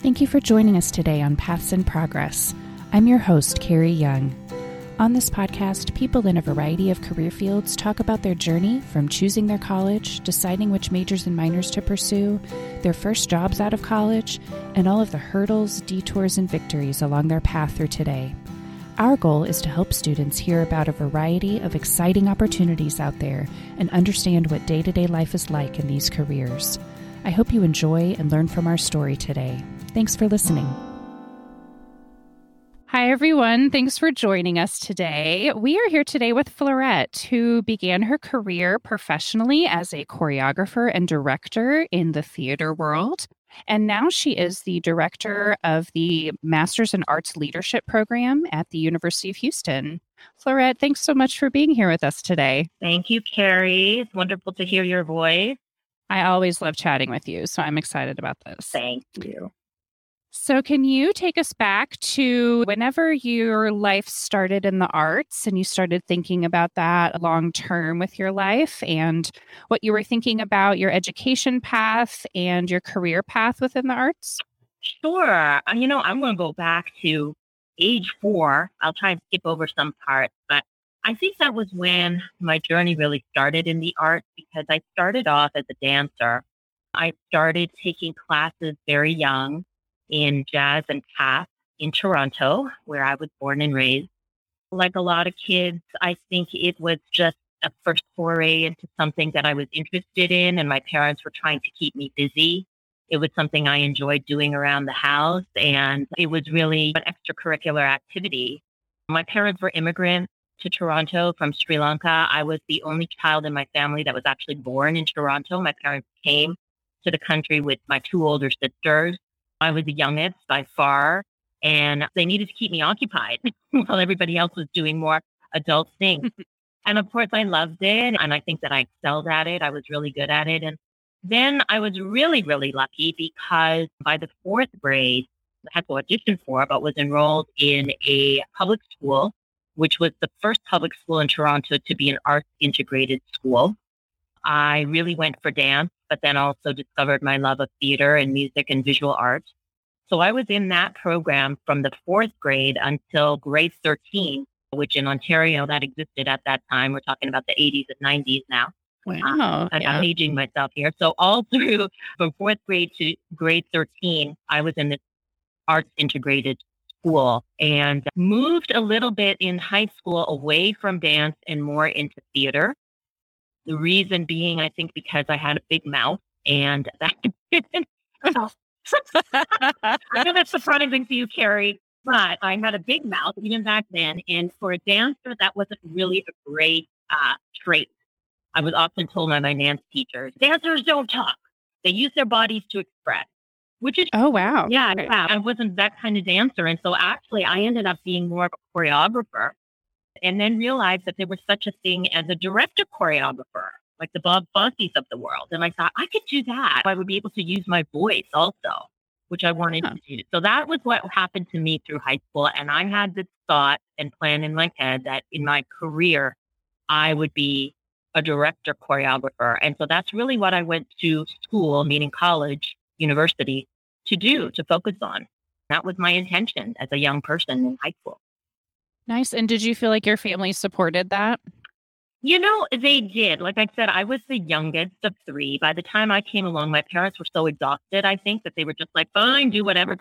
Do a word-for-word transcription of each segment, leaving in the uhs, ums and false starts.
Thank you for joining us today on Paths in Progress. I'm your host, Carrie Young. On this podcast, people in a variety of career fields talk about their journey from choosing their college, deciding which majors and minors to pursue, their first jobs out of college, and all of the hurdles, detours, and victories along their path through today. Our goal is to help students hear about a variety of exciting opportunities out there and understand what day-to-day life is like in these careers. I hope you enjoy and learn from our story today. Thanks for listening. Hi, everyone. Thanks for joining us today. We are here today with Florette, who began her career professionally as a choreographer and director in the theater world. And now she is the director of the Masters in Arts Leadership program at the University of Houston. Florette, thanks so much for being here with us today. Thank you, Carrie. It's wonderful to hear your voice. I always love chatting with you, so I'm excited about this. Thank you. So can you take us back to whenever your life started in the arts and you started thinking about that long term with your life and what you were thinking about your education path and your career path within the arts? Sure. You know, I'm going to go back to age four. I'll try and skip over some parts, but I think that was when my journey really started in the arts because I started off as a dancer. I started taking classes very young in jazz and tap in Toronto, where I was born and raised. Like a lot of kids, I think it was just a first foray into something that I was interested in, and my parents were trying to keep me busy. It was something I enjoyed doing around the house, and it was really an extracurricular activity. My parents were immigrants to Toronto from Sri Lanka. I was the only child in my family that was actually born in Toronto. My parents came to the country with my two older sisters. I was the youngest by far, and they needed to keep me occupied while everybody else was doing more adult things. And of course, I loved it, and I think that I excelled at it. I was really good at it. And then I was really, really lucky because by the fourth grade, I had to audition for, but was enrolled in a public school, which was the first public school in Toronto to be an arts integrated school. I really went for dance, but then also discovered my love of theater and music and visual arts. So I was in that program from the fourth grade until grade thirteen, which in Ontario that existed at that time. We're talking about the eighties and nineties now. Wow. Uh, yeah. I'm aging myself here. So all through from fourth grade to grade thirteen, I was in this arts integrated school and moved a little bit in high school away from dance and more into theater. The reason being, I think, because I had a big mouth and that. I know that's surprising to you, Carrie, but I had a big mouth even back then. And for a dancer, that wasn't really a great uh, trait. I was often told by my dance teachers, dancers don't talk. They use their bodies to express, which is. Oh, wow. Yeah, wow. I wasn't that kind of dancer. And so actually, I ended up being more of a choreographer. And then realized that there was such a thing as a director choreographer, like the Bob Fosse's of the world. And I thought, I could do that. I would be able to use my voice also, which I wanted Huh. to do. So that was what happened to me through high school. And I had this thought and plan in my head that in my career, I would be a director choreographer. And so that's really what I went to school, meaning college, university, to do, to focus on. That was my intention as a young person in high school. Nice. And did you feel like your family supported that? You know, they did. Like I said, I was the youngest of three. By the time I came along, my parents were so exhausted, I think, that they were just like, fine, do whatever.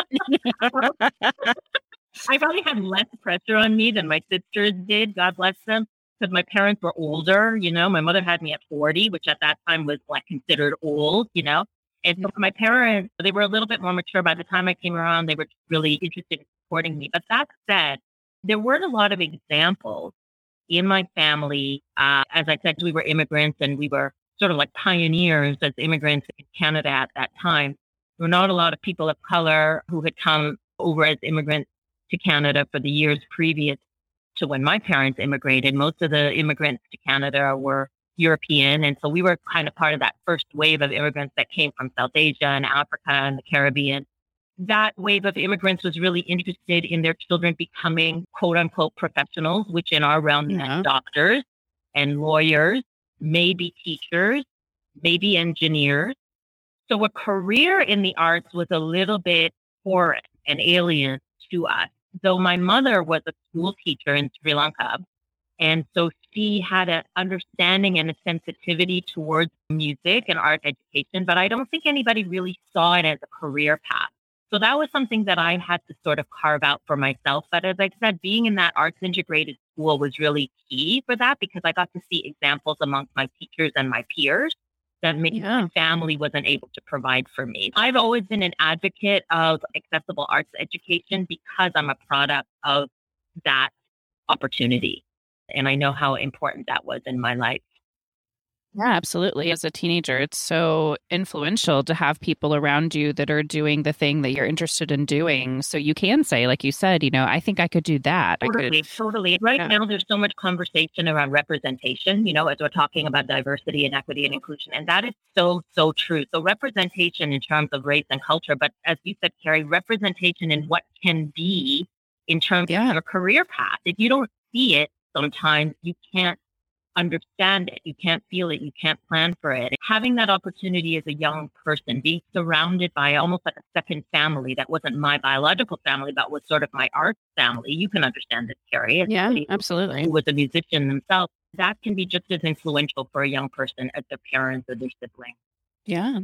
I probably had less pressure on me than my sisters did, God bless them, because my parents were older. You know, my mother had me at forty, which at that time was like considered old, you know. And so for my parents, they were a little bit more mature. By the time I came around, they were really interested in supporting me. But that said, there weren't a lot of examples in my family. Uh, as I said, we were immigrants and we were sort of like pioneers as immigrants in Canada at that time. There were not a lot of people of color who had come over as immigrants to Canada for the years previous to when my parents immigrated. Most of the immigrants to Canada were European. And so we were kind of part of that first wave of immigrants that came from South Asia and Africa and the Caribbean. That wave of immigrants was really interested in their children becoming quote unquote professionals, which in our realm Yeah. meant doctors and lawyers, maybe teachers, maybe engineers. So a career in the arts was a little bit foreign and alien to us. Though my mother was a school teacher in Sri Lanka, and so she had an understanding and a sensitivity towards music and art education, but I don't think anybody really saw it as a career path. So that was something that I had to sort of carve out for myself. But as I said, being in that arts integrated school was really key for that because I got to see examples amongst my teachers and my peers that maybe Yeah. my family wasn't able to provide for me. I've always been an advocate of accessible arts education because I'm a product of that opportunity. And I know how important that was in my life. Yeah, absolutely. As a teenager, it's so influential to have people around you that are doing the thing that you're interested in doing. So you can say, like you said, you know, I think I could do that. I Totally, could, totally. Right yeah. now, there's so much conversation around representation, you know, as we're talking about diversity and equity and inclusion. And that is so, so true. So representation in terms of race and culture, but as you said, Carrie, representation in what can be in terms Yeah. of your career path. If you don't see it, sometimes you can't understand it. You can't feel it. You can't plan for it. Having that opportunity as a young person, being surrounded by almost like a second family that wasn't my biological family, but was sort of my art family. You can understand this, Carrie. As Yeah, somebody absolutely. who was a musician themselves, that can be just as influential for a young person as their parents or their siblings. Yeah.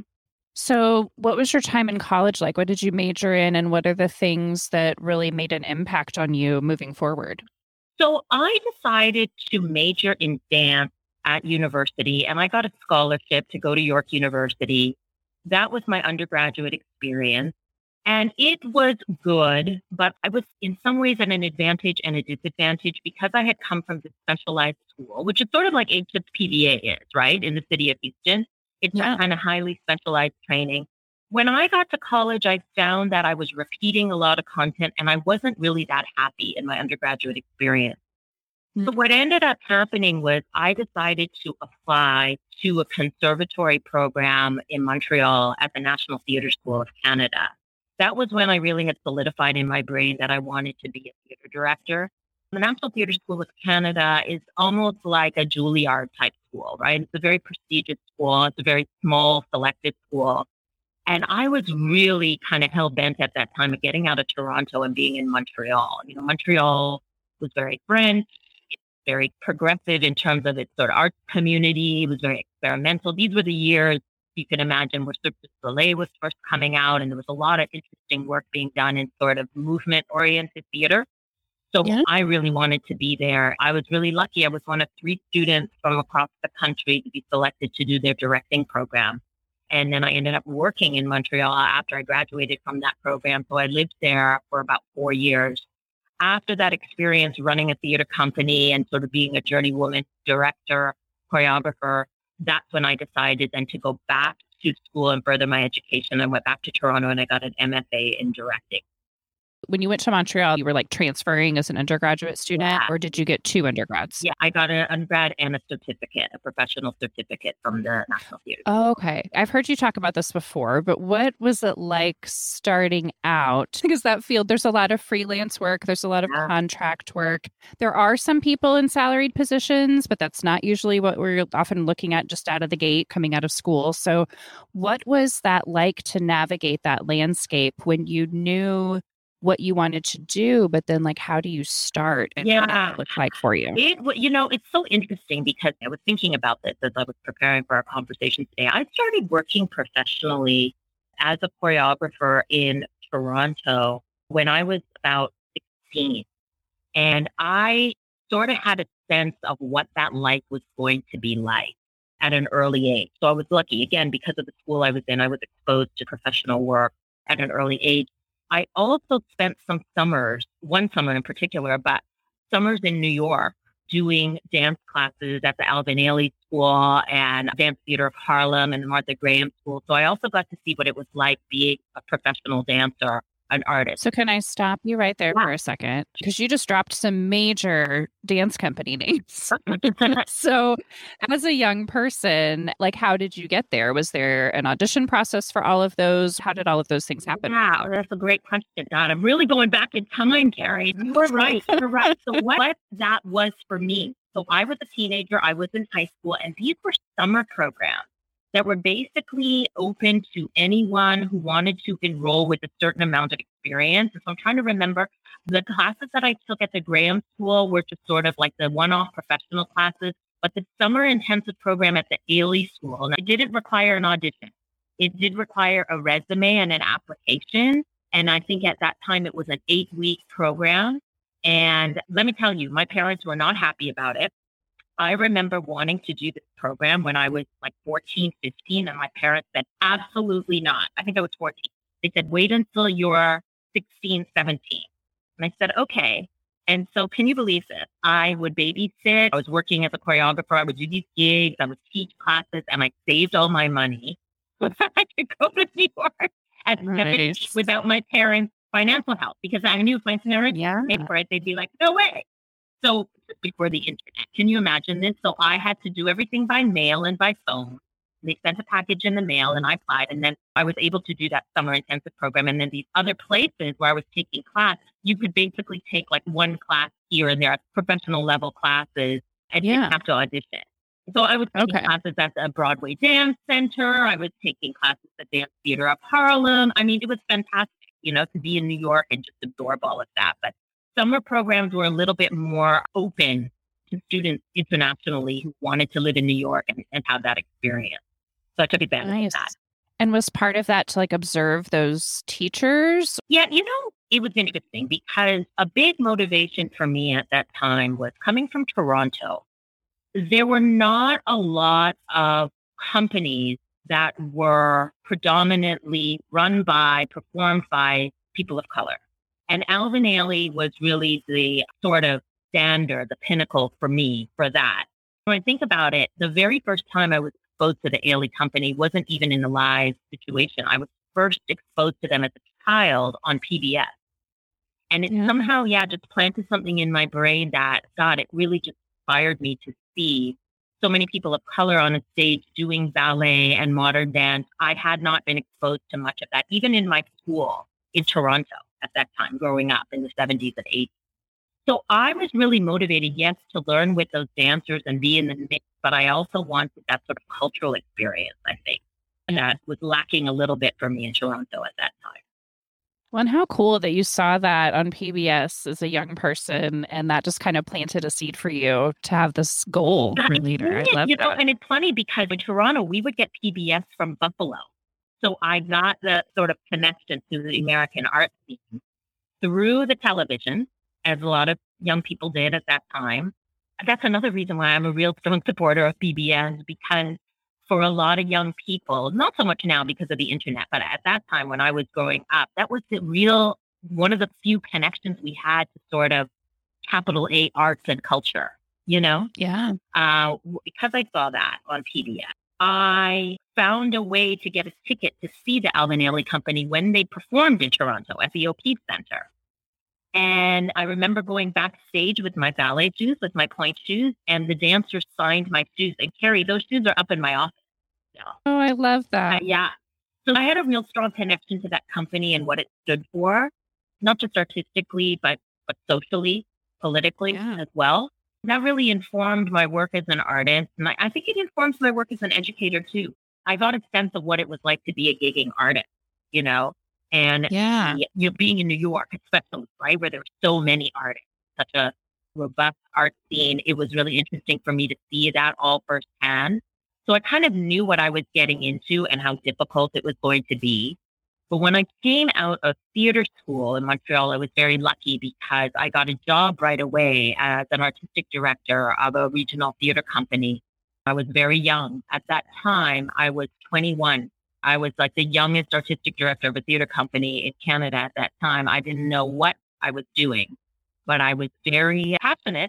So what was your time in college like? What did you major in? And what are the things that really made an impact on you moving forward? So I decided to major in dance at university, and I got a scholarship to go to York University. That was my undergraduate experience. And it was good, but I was in some ways at an advantage and a disadvantage because I had come from this specialized school, which is sort of like H S P V A is, right, in the city of Houston. It's Yeah. that kind of highly specialized training. When I got to college, I found that I was repeating a lot of content and I wasn't really that happy in my undergraduate experience. So what ended up happening was I decided to apply to a conservatory program in Montreal at the National Theatre School of Canada. That was when I really had solidified in my brain that I wanted to be a theatre director. The National Theatre School of Canada is almost like a Juilliard type school, right? It's a very prestigious school. It's a very small, selected school. And I was really kind of hell bent at that time of getting out of Toronto and being in Montreal. You know, Montreal was very French, very progressive in terms of its sort of arts community. It was very experimental. These were the years you can imagine where Cirque du Soleil was first coming out, and there was a lot of interesting work being done in sort of movement-oriented theater. So Yeah. I really wanted to be there. I was really lucky. I was one of three students from across the country to be selected to do their directing program. And then I ended up working in Montreal after I graduated from that program. So I lived there for about four years. After that experience running a theater company and sort of being a journeywoman, director, choreographer, that's when I decided then to go back to school and further my education. I went back to Toronto and I got an M F A in directing. When you went to Montreal, you were like transferring as an undergraduate student, Yeah. or did you get two undergrads? Yeah, I got an undergrad and a certificate, a professional certificate from the National Theatre. Oh, okay. I've heard you talk about this before, but what was it like starting out? Because that field, there's a lot of freelance work, there's a lot of Yeah. contract work. There are some people in salaried positions, but that's not usually what we're often looking at just out of the gate, coming out of school. So what was that like to navigate that landscape when you knew what you wanted to do, but then like, how do you start and what did Yeah. that look like for you? It, w- you know, it's so interesting because I was thinking about this as I was preparing for our conversation today. I started working professionally as a choreographer in Toronto when I was about sixteen. And I sort of had a sense of what that life was going to be like at an early age. So I was lucky, again, because of the school I was in, I was exposed to professional work at an early age. I also spent some summers, one summer in particular, but summers in New York doing dance classes at the Alvin Ailey School and Dance Theater of Harlem and the Martha Graham School. So I also got to see what it was like being a professional dancer, an artist. So can I stop you right there Yeah. for a second? Because you just dropped some major dance company names. So as a young person, like how did you get there? Was there an audition process for all of those? How did all of those things happen? Wow, that's a great question, God. I'm really going back in time, Carrie. You're right. You're right. So what that was for me. So I was a teenager. I was in high school, and these were summer programs. that were basically open to anyone who wanted to enroll with a certain amount of experience. And so I'm trying to remember the classes that I took at the Graham School were just sort of like the one-off professional classes, but the summer intensive program at the Ailey School, and it didn't require an audition. It did require a resume and an application. And I think at that time it was an eight-week program. And let me tell you, my parents were not happy about it. I remember wanting to do this program when I was like fourteen, fifteen, and my parents said, absolutely not. I think I was fourteen. They said, wait until you're sixteen, seventeen. And I said, okay. And so can you believe this? I would babysit. I was working as a choreographer. I would do these gigs. I would teach classes, and I saved all my money so that I could go to New York at Nice. without my parents' financial help, because I knew if my parents Yeah. paid for it, they'd be like, no way. So before the internet, can you imagine this? So I had to do everything by mail and by phone. They sent a package in the mail and I applied, and then I was able to do that summer intensive program. And then these other places where I was taking class, you could basically take like one class here and there, professional level classes, and Yeah. didn't have to audition. So I was taking Okay. classes at the Broadway Dance Center. I was taking classes at Dance Theater of Harlem. I mean, it was fantastic, you know, to be in New York and just absorb all of that. But summer programs were a little bit more open to students internationally who wanted to live in New York and, and have that experience. So I took advantage Nice. of that. And was part of that to like observe those teachers? Yeah, you know, it was interesting because a big motivation for me at that time was coming from Toronto. There were not a lot of companies that were predominantly run by, performed by people of color. And Alvin Ailey was really the sort of standard, the pinnacle for me for that. When I think about it, the very first time I was exposed to the Ailey Company wasn't even in a live situation. I was first exposed to them as a child on P B S. And it Yeah. somehow, yeah, just planted something in my brain that, God, it really just inspired me to see so many people of color on a stage doing ballet and modern dance. I had not been exposed to much of that, even in my school in Toronto at that time, growing up in the seventies and eighties. So I was really motivated, yes, to learn with those dancers and be in the mix, but I also wanted that sort of cultural experience, I think. And that was lacking a little bit for me in Toronto at that time. Well, and how cool that you saw that on P B S as a young person, and that just kind of planted a seed for you to have this goal for later. I Yeah, love you know, that. and it's funny because in Toronto, we would get P B S from Buffalo. So I got the sort of connection to the American art scene through the television, as a lot of young people did at that time. That's another reason why I'm a real strong supporter of P B S, because for a lot of young people, not so much now because of the internet, but at that time when I was growing up, that was the real, one of the few connections we had to sort of capital A arts and culture, you know? Yeah. Uh, because I saw that on P B S, I found a way to get a ticket to see the Alvin Ailey Company when they performed in Toronto at the O'Keefe Center. And I remember going backstage with my ballet shoes, with my pointe shoes, and the dancers signed my shoes. And Carrie, those shoes are up in my office now. Oh, I love Uh, that. yeah. So I had a real strong connection to that company and what it stood for, not just artistically, but but socially, politically Yeah. as well. That really informed my work as an artist. And I, I think it informs my work as an educator too. I got a sense of what it was like to be a gigging artist, you know, and Yeah. the- you know, being in New York, especially, right, where there were so many artists, such a robust art scene. It was really interesting for me to see that all firsthand. So I kind of knew what I was getting into and how difficult it was going to be. But when I came out of theater school in Montreal, I was very lucky because I got a job right away as an artistic director of a regional theater company. I was very young. At that time, I was twenty-one. I was like the youngest artistic director of a theater company in Canada at that time. I didn't know what I was doing, but I was very passionate.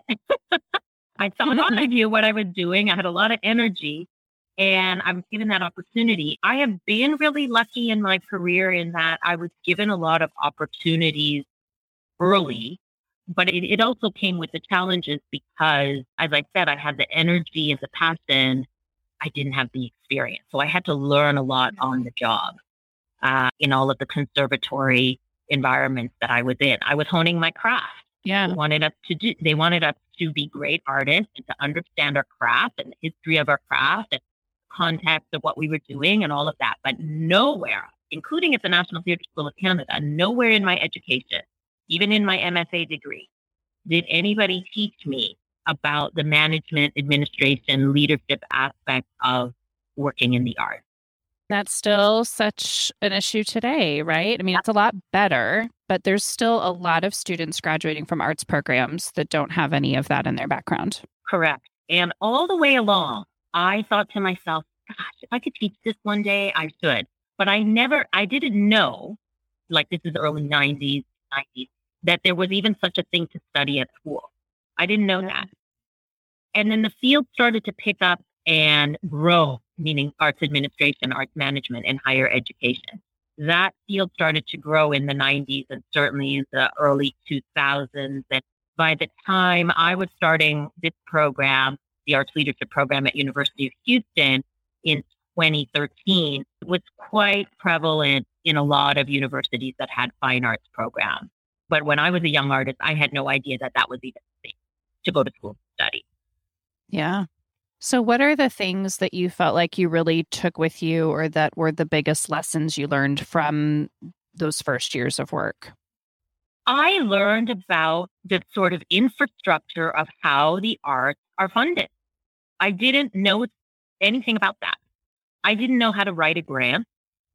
I thought I knew what I was doing. I had a lot of energy. And I was given that opportunity. I have been really lucky in my career in that I was given a lot of opportunities early, but it, it also came with the challenges because, as I said, I had the energy and the passion. I didn't have the experience. So I had to learn a lot on the job uh, in all of the conservatory environments that I was in. I was honing my craft. Yeah. They wanted us to do, they wanted us to be great artists and to understand our craft and the history of our craft and context of what we were doing and all of that. But nowhere, including at the National Theatre School of Canada, nowhere in my education, even in my M F A degree, did anybody teach me about the management, administration, leadership aspect of working in the arts. That's still such an issue today, right? I mean, it's a lot better, but there's still a lot of students graduating from arts programs that don't have any of that in their background. Correct. And all the way along, I thought to myself, gosh, if I could teach this one day, I should. But I never, I didn't know, like this is the early nineties, nineties, that there was even such a thing to study at school. I didn't know that. And then the field started to pick up and grow, meaning arts administration, arts management, and higher education. That field started to grow in the nineties and certainly in the early two thousands. And by the time I was starting this program, the Arts Leadership Program at University of Houston in twenty thirteen, it was quite prevalent in a lot of universities that had fine arts programs. But when I was a young artist, I had no idea that that was even a thing to go to school to study. Yeah. So what are the things that you felt like you really took with you or that were the biggest lessons you learned from those first years of work? I learned about the sort of infrastructure of how the arts are funded. I didn't know anything about that. I didn't know how to write a grant.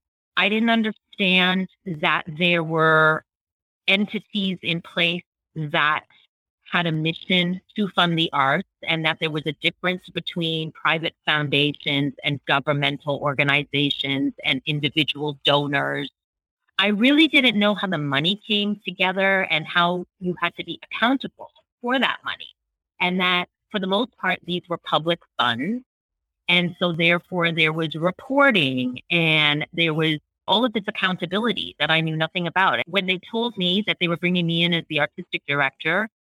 I didn't understand that there were entities in place that had a mission to fund the arts and that there was a difference between private foundations and governmental organizations and individual donors. I really didn't know how the money came together and how you had to be accountable for that money. And that for the most part, these were public funds. And so therefore there was reporting and there was all of this accountability that I knew nothing about. When they told me that they were bringing me in as the artistic director,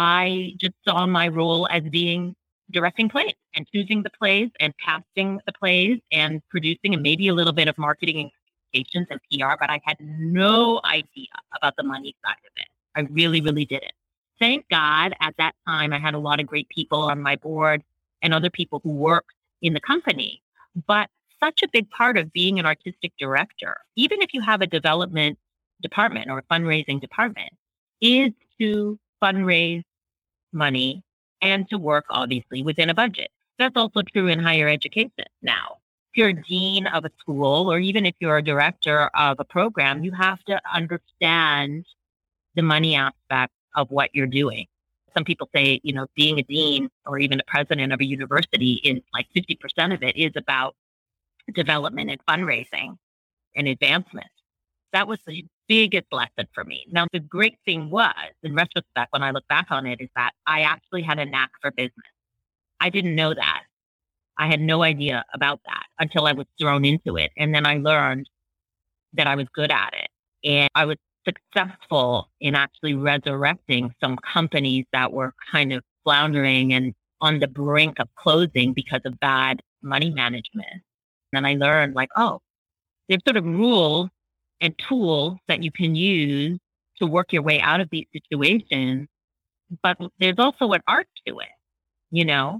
I just saw my role as being directing plays and choosing the plays and casting the plays and producing and maybe a little bit of marketing and communications and P R, but I had no idea about the money side of it. I really, really didn't. Thank God at that time I had a lot of great people on my board and other people who worked in the company. But such a big part of being an artistic director, even if you have a development department or a fundraising department, is to fundraise money and to work obviously within a budget. That's also true in higher education now. If you're a dean of a school or even if you're a director of a program, you have to understand the money aspect of what you're doing. Some people say, you know, being a dean or even a president of a university is like fifty percent of it is about development and fundraising and advancement. That was the biggest lesson for me. Now, the great thing was, in retrospect, when I look back on it, is that I actually had a knack for business. I didn't know that. I had no idea about that until I was thrown into it. And then I learned that I was good at it. And I was successful in actually resurrecting some companies that were kind of floundering and on the brink of closing because of bad money management. And I learned like, oh, there's sort of rules and tools that you can use to work your way out of these situations. But there's also an art to it, you know?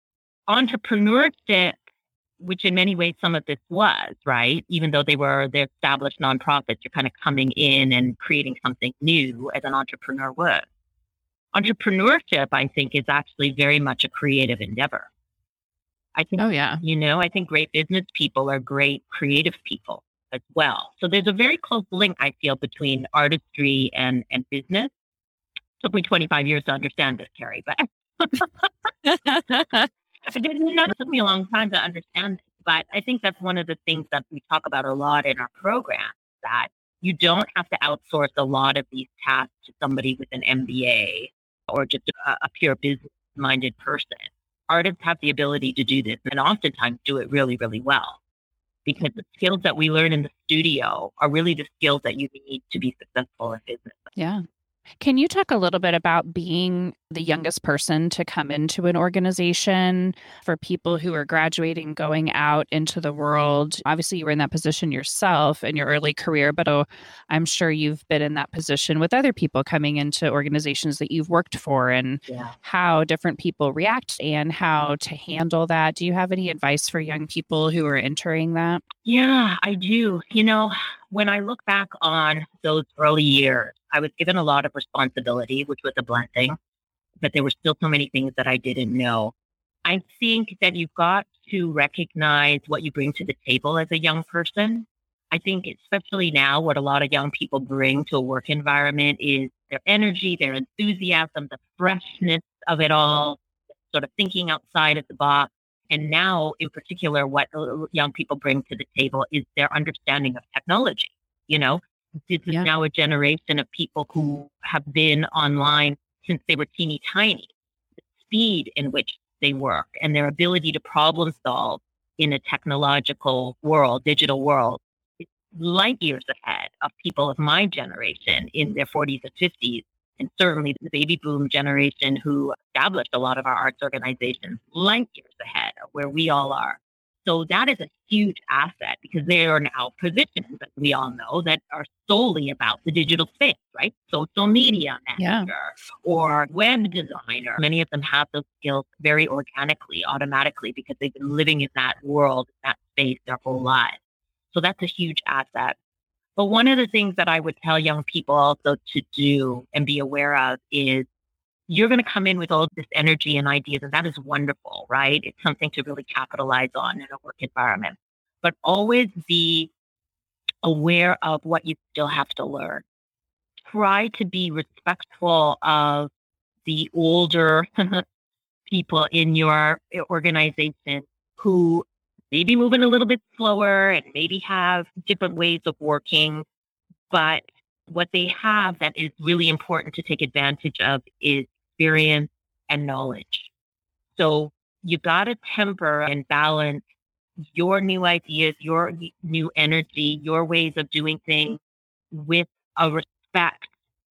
Entrepreneurship, which in many ways some of this was, right? Even though they were the established nonprofits, you're kind of coming in and creating something new as an entrepreneur would. Entrepreneurship, I think, is actually very much a creative endeavor. I think, oh, yeah. you know, I think great business people are great creative people as well. So there's a very close link, I feel, between artistry and, and business. It took me twenty-five years to understand this, Carrie, but it didn't it took me a long time to understand it. But I think that's one of the things that we talk about a lot in our program, that you don't have to outsource a lot of these tasks to somebody with an M B A or just a, a pure business-minded person. Artists have the ability to do this and oftentimes do it really, really well, because the skills that we learn in the studio are really the skills that you need to be successful in business. Yeah. Can you talk a little bit about being the youngest person to come into an organization for people who are graduating, going out into the world? Obviously, you were in that position yourself in your early career, but oh, I'm sure you've been in that position with other people coming into organizations that you've worked for, and Yeah. how different people react and how to handle that. Do you have any advice for young people who are entering that? Yeah, I do. You know, when I look back on those early years, I was given a lot of responsibility, which was a blessing, but there were still so many things that I didn't know. I think that you've got to recognize what you bring to the table as a young person. I think, especially now, what a lot of young people bring to a work environment is their energy, their enthusiasm, the freshness of it all, sort of thinking outside of the box. And now, in particular, what uh, young people bring to the table is their understanding of technology. You know, this is Yeah. now a generation of people who have been online since they were teeny tiny. The speed in which they work and their ability to problem solve in a technological world, digital world, is light years ahead of people of my generation in their forties and fifties. And certainly the baby boom generation who established a lot of our arts organizations, light years ahead of where we all are. So that is a huge asset because they are now positions, as we all know, that are solely about the digital space, right? Social media Yeah. manager or web designer. Many of them have those skills very organically, automatically, because they've been living in that world, that space their whole lives. So that's a huge asset. But one of the things that I would tell young people also to do and be aware of is you're going to come in with all this energy and ideas, and that is wonderful, right? It's something to really capitalize on in a work environment. But always be aware of what you still have to learn. Try to be respectful of the older people in your organization who maybe moving a little bit slower and maybe have different ways of working. But what they have that is really important to take advantage of is experience and knowledge. So you got to temper and balance your new ideas, your new energy, your ways of doing things with a respect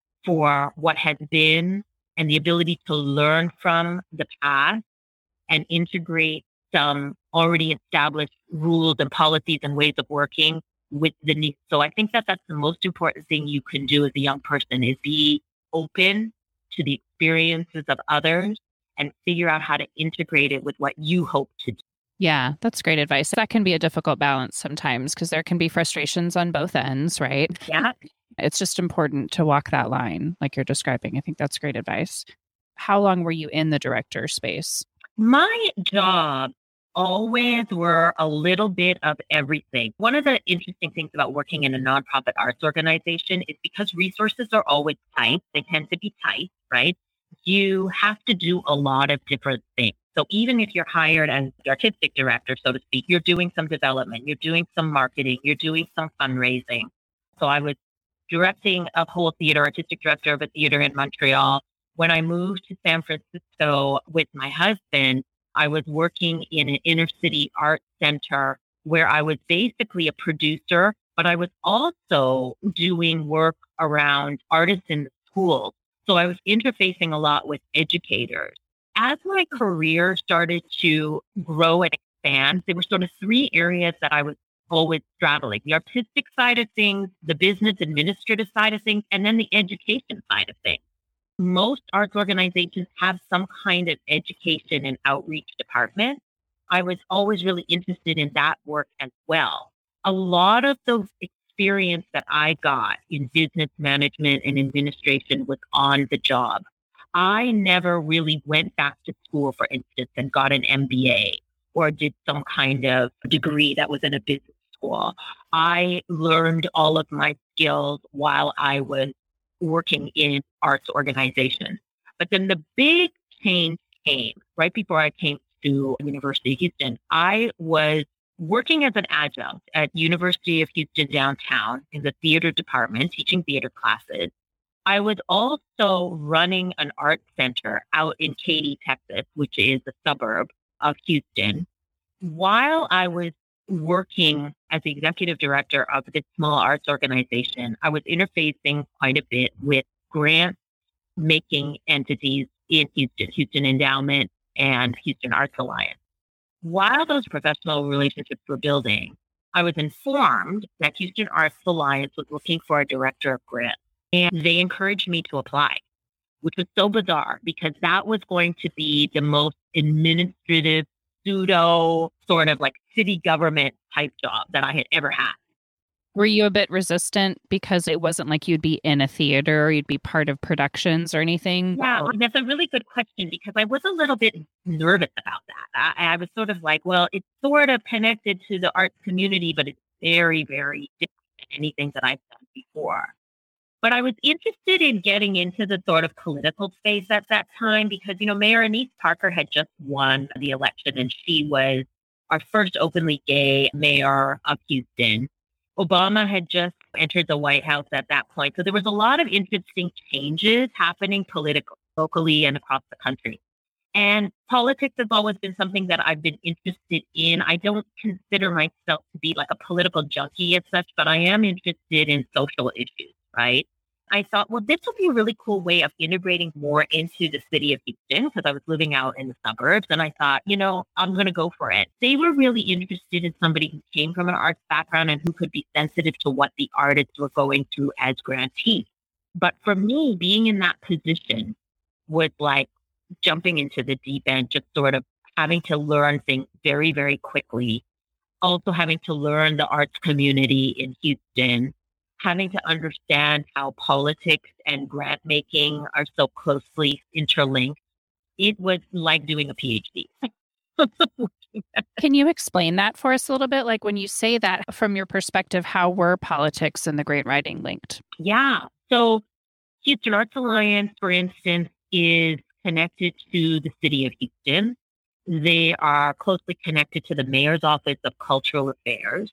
for what has been and the ability to learn from the past and integrate some already established rules and policies and ways of working with the new. So I think that that's the most important thing you can do as a young person is be open to the experiences of others and figure out how to integrate it with what you hope to do. Yeah, that's great advice. That can be a difficult balance sometimes because there can be frustrations on both ends, right? Yeah. It's just important to walk that line like you're describing. I think that's great advice. How long were you in the director space? My job always were a little bit of everything. One of the interesting things about working in a nonprofit arts organization is because resources are always tight, they tend to be tight, right? You have to do a lot of different things. So even if you're hired as the artistic director, so to speak, you're doing some development, you're doing some marketing, you're doing some fundraising. So I was directing a whole theater, artistic director of a theater in Montreal. When I moved to San Francisco with my husband, I was working in an inner city art center where I was basically a producer, but I was also doing work around artists in the schools. So I was interfacing a lot with educators. As my career started to grow and expand, there were sort of three areas that I was always straddling: the artistic side of things, the business administrative side of things, and then the education side of things. Most arts organizations have some kind of education and outreach department. I was always really interested in that work as well. A lot of the experience that I got in business management and administration was on the job. I never really went back to school, for instance, and got an M B A or did some kind of degree that was in a business school. I learned all of my skills while I was working in arts organizations. But then the big change came right before I came to University of Houston. I was working as an adjunct at University of Houston downtown in the theater department, teaching theater classes. I was also running an art center out in Katy, Texas, which is a suburb of Houston. While I was working as the executive director of this small arts organization, I was interfacing quite a bit with grant-making entities in Houston, Houston Endowment and Houston Arts Alliance. While those professional relationships were building, I was informed that Houston Arts Alliance was looking for a director of grants, and they encouraged me to apply, which was so bizarre because that was going to be the most administrative, pseudo sort of like city government type job that I had ever had. Were you a bit resistant because it wasn't like you'd be in a theater or you'd be part of productions or anything? Yeah, that's a really good question because I was a little bit nervous about that. I, I was sort of like, well, it's sort of connected to the arts community, but it's very, very different than anything that I've done before. But I was interested in getting into the sort of political space at that time because, you know, Mayor Annise Parker had just won the election and she was our first openly gay mayor of Houston. Obama had just entered the White House at that point. So there was a lot of interesting changes happening politically, locally, and across the country. And politics has always been something that I've been interested in. I don't consider myself to be like a political junkie as such, but I am interested in social issues, right? I thought, well, this would be a really cool way of integrating more into the city of Houston because I was living out in the suburbs. And I thought, you know, I'm going to go for it. They were really interested in somebody who came from an arts background and who could be sensitive to what the artists were going through as grantees. But for me, being in that position was like jumping into the deep end, just sort of having to learn things very, very quickly. Also having to learn the arts community in Houston, having to understand how politics and grant making are so closely interlinked. It was like doing a PhD. Can you explain that for us a little bit? Like when you say that from your perspective, how were politics and the grant writing linked? Yeah. So Houston Arts Alliance, for instance, is connected to the city of Houston. They are closely connected to the Mayor's Office of Cultural Affairs.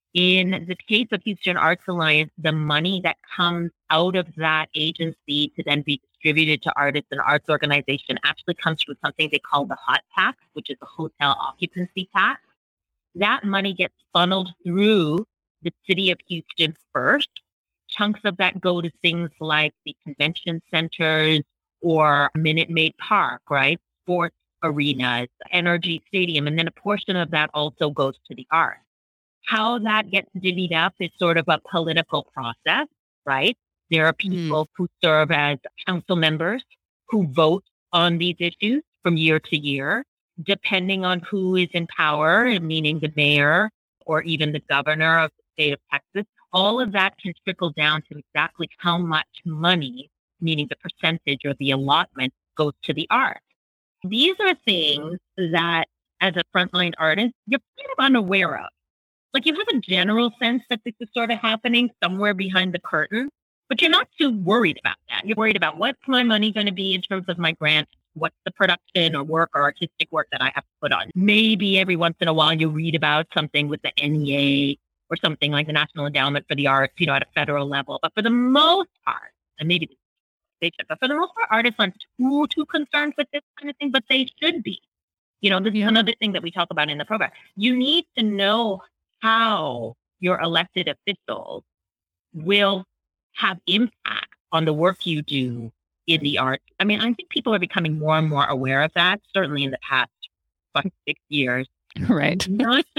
In the case of Houston Arts Alliance, the money that comes out of that agency to then be distributed to artists and arts organizations actually comes from something they call the HOT tax, which is the hotel occupancy tax. That money gets funneled through the city of Houston first. Chunks of that go to things like the convention centers or Minute Maid Park, right? Sports arenas, Energy Stadium, and then a portion of that also goes to the arts. How that gets divvied up is sort of a political process, right? There are people mm. who serve as council members who vote on these issues from year to year, depending on who is in power, meaning the mayor or even the governor of the state of Texas. All of that can trickle down to exactly how much money, meaning the percentage or the allotment, goes to the arts. These are things that, as a frontline artist, you're kind of unaware of. Like you have a general sense that this is sort of happening somewhere behind the curtain, but you're not too worried about that. You're worried about what's my money going to be in terms of my grant, what's the production or work or artistic work that I have to put on. Maybe every once in a while you read about something with the N E A or something like the National Endowment for the Arts, you know, at a federal level. But for the most part, and maybe they should, but for the most part, artists aren't too, too concerned with this kind of thing, but they should be. You know, this yeah. is another thing that we talk about in the program. You need to know how your elected officials will have impact on the work you do in the arts. I mean, I think people are becoming more and more aware of that, certainly in the past five, six years. Right.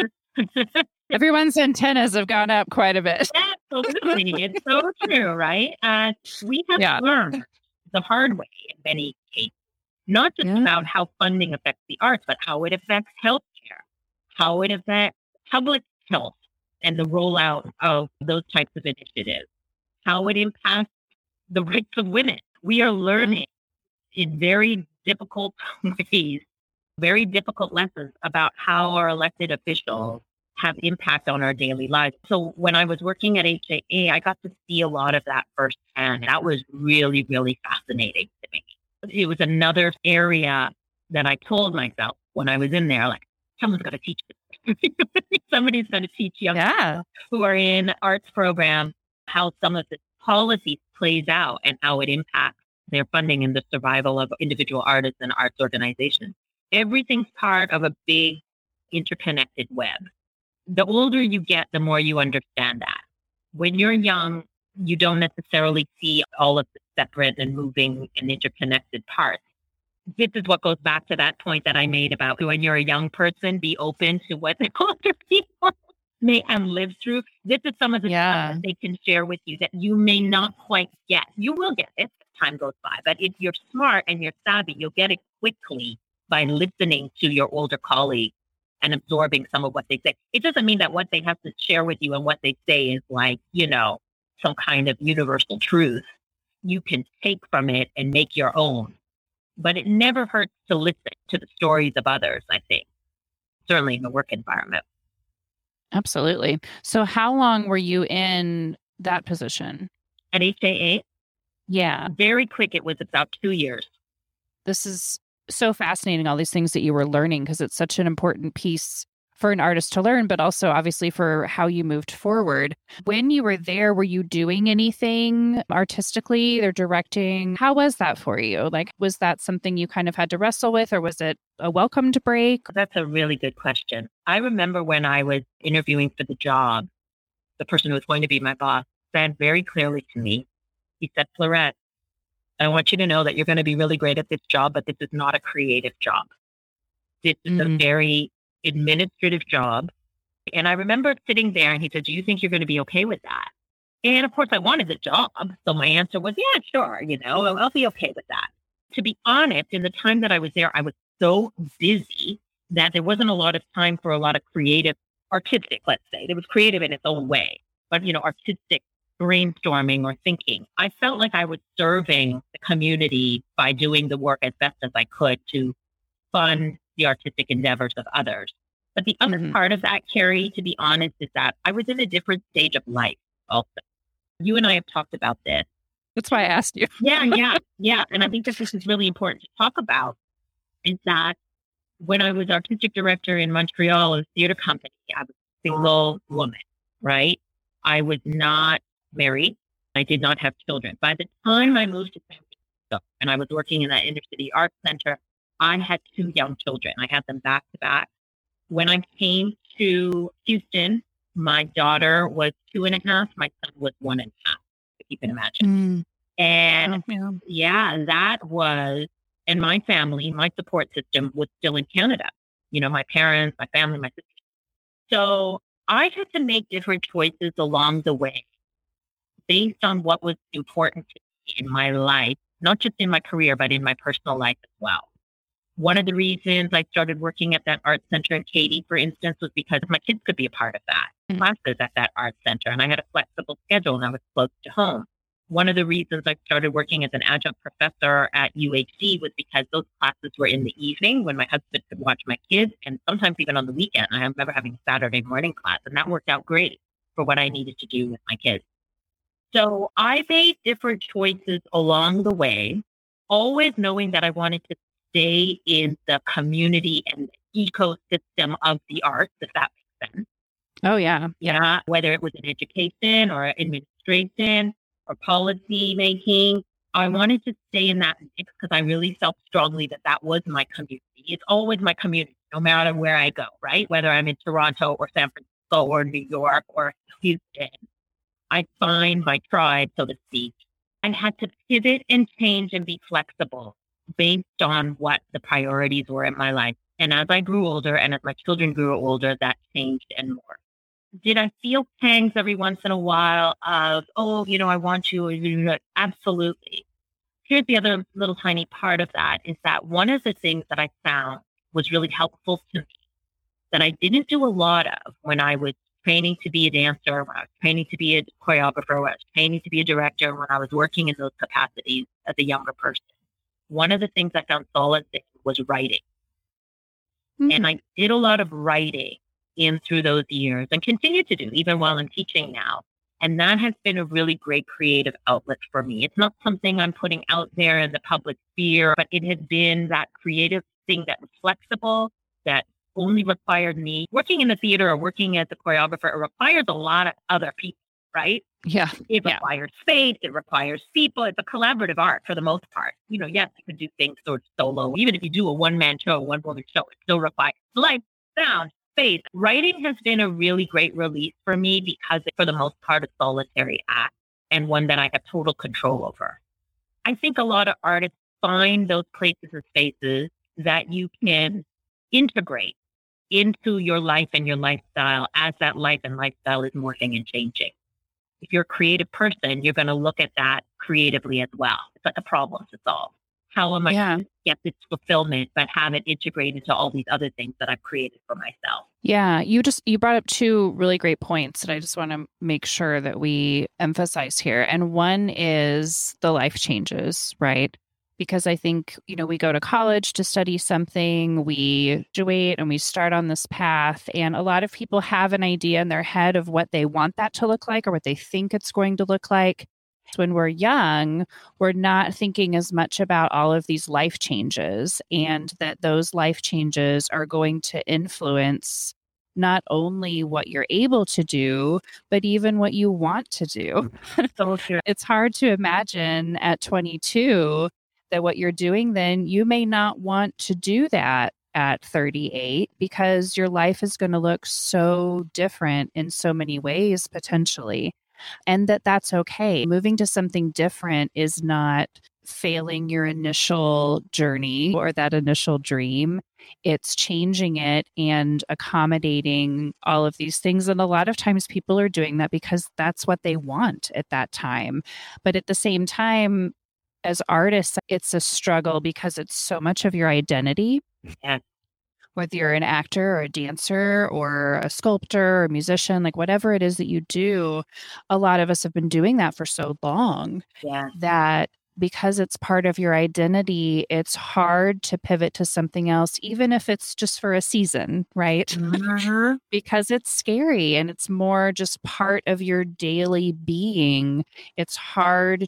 Everyone's antennas have gone up quite a bit. Absolutely. It's so true, right? Uh, we have yeah. learned the hard way in many cases, not just yeah. about how funding affects the arts, but how it affects healthcare, how it affects public health and the rollout of those types of initiatives, how it impacts the rights of women. We are learning in very difficult ways, very difficult lessons about how our elected officials have impact on our daily lives. So when I was working at H A A, I got to see a lot of that firsthand. That was really, really fascinating to me. It was another area that I told myself when I was in there, like, someone's got to teach this. Somebody's going to teach young yeah. people who are in arts program how some of the policies plays out and how it impacts their funding and the survival of individual artists and arts organizations. Everything's part of a big interconnected web. The older you get, the more you understand that. When you're young, you don't necessarily see all of the separate and moving and interconnected parts. This is what goes back to that point that I made about when you're a young person, be open to what the older people may have lived through. This is some of the Yeah. stuff that they can share with you that you may not quite get. You will get it as time goes by, but if you're smart and you're savvy, you'll get it quickly by listening to your older colleagues and absorbing some of what they say. It doesn't mean that what they have to share with you and what they say is like, you know, some kind of universal truth. You can take from it and make your own. But it never hurts to listen to the stories of others, I think, certainly in the work environment. Absolutely. So how long were you in that position? At H A A? Yeah. Very quick. It was about two years. This is so fascinating, all these things that you were learning, because it's such an important piece for an artist to learn, but also obviously for how you moved forward. When you were there, were you doing anything artistically or directing? How was that for you? Like, was that something you kind of had to wrestle with, or was it a welcomed break? That's a really good question. I remember when I was interviewing for the job, the person who was going to be my boss said very clearly to me, he said, Florette, I want you to know that you're going to be really great at this job, but this is not a creative job. This is mm-hmm. a very administrative job. And I remember sitting there and he said, do you think you're going to be okay with that? And of course I wanted the job. So my answer was, yeah, sure. You know, I'll, I'll be okay with that. To be honest, in the time that I was there, I was so busy that there wasn't a lot of time for a lot of creative, artistic, let's say. It was creative in its own way, but, you know, artistic brainstorming or thinking. I felt like I was serving the community by doing the work as best as I could to fund the artistic endeavors of others. But the other mm-hmm. part of that, Carrie, to be honest, is that I was in a different stage of life also. You and I have talked about this. That's why I asked you. yeah, yeah, yeah. And I think this is really important to talk about, is that when I was artistic director in Montreal of a theater company, I was a single woman, right? I was not married. I did not have children. By the time I moved to San Francisco and I was working in that inner city arts center, I had two young children. I had them back to back. When I came to Houston, my daughter was two and a half. My son was one and a half, if you can imagine. Mm. And oh, yeah. yeah, that was, and my family, my support system was still in Canada. You know, my parents, my family, my sister. So I had to make different choices along the way based on what was important to me in my life, not just in my career, but in my personal life as well. One of the reasons I started working at that art center in Katy, for instance, was because my kids could be a part of that. Mm-hmm. Classes at that art center, and I had a flexible schedule and I was close to home. One of the reasons I started working as an adjunct professor at U H C was because those classes were in the evening when my husband could watch my kids, and sometimes even on the weekend. I remember having a Saturday morning class, and that worked out great for what I needed to do with my kids. So I made different choices along the way, always knowing that I wanted to stay in the community and the ecosystem of the arts, if that makes sense. Oh, yeah. Yeah. Whether it was in education or administration or policy making, I wanted to stay in that mix because I really felt strongly that that was my community. It's always my community, no matter where I go, right? Whether I'm in Toronto or San Francisco or New York or Houston, I find my tribe, so to speak. I had to pivot and change and be flexible based on what the priorities were in my life. And as I grew older and as my children grew older, that changed and more. Did I feel pangs every once in a while of, oh, you know, I want you? Absolutely. Here's the other little tiny part of that is that one of the things that I found was really helpful to me that I didn't do a lot of when I was training to be a dancer, when I was training to be a choreographer, when I was training to be a director, when I was working in those capacities as a younger person. One of the things I found solid in was writing. Mm-hmm. And I did a lot of writing in through those years and continue to do even while I'm teaching now. And that has been a really great creative outlet for me. It's not something I'm putting out there in the public sphere, but it has been that creative thing that was flexible, that only required me. Working in the theater or working as a choreographer, it requires a lot of other people, right? Yeah. It yeah. requires space. It requires people. It's a collaborative art for the most part. You know, yes, you can do things sort of solo. Even if you do a one-man show, one-woman show, it still requires light, sound, space. Writing has been a really great release for me because it's, for the most part, a solitary act and one that I have total control over. I think a lot of artists find those places or spaces that you can integrate into your life and your lifestyle as that life and lifestyle is morphing and changing. If you're a creative person, you're going to look at that creatively as well. It's like a problem to solve. How am I Yeah. going to get this fulfillment, but have it integrated into all these other things that I've created for myself? Yeah, you just you brought up two really great points that I just want to make sure that we emphasize here. And one is the life changes, right? Because I think, you know, we go to college to study something, we graduate and we start on this path. And a lot of people have an idea in their head of what they want that to look like or what they think it's going to look like. When we're young, we're not thinking as much about all of these life changes and that those life changes are going to influence not only what you're able to do, but even what you want to do. So true. It's hard to imagine at twenty-two that what you're doing then, you may not want to do that at thirty-eight because your life is going to look so different in so many ways potentially. And that that's okay. Moving to something different is not failing your initial journey or that initial dream. It's changing it and accommodating all of these things. And a lot of times people are doing that because that's what they want at that time. But at the same time, as artists, it's a struggle because it's so much of your identity. Yeah. Whether you're an actor or a dancer or a sculptor or a musician, like whatever it is that you do, a lot of us have been doing that for so long Yeah. that because it's part of your identity, it's hard to pivot to something else, even if it's just for a season, right? Mm-hmm. Because it's scary and it's more just part of your daily being. It's hard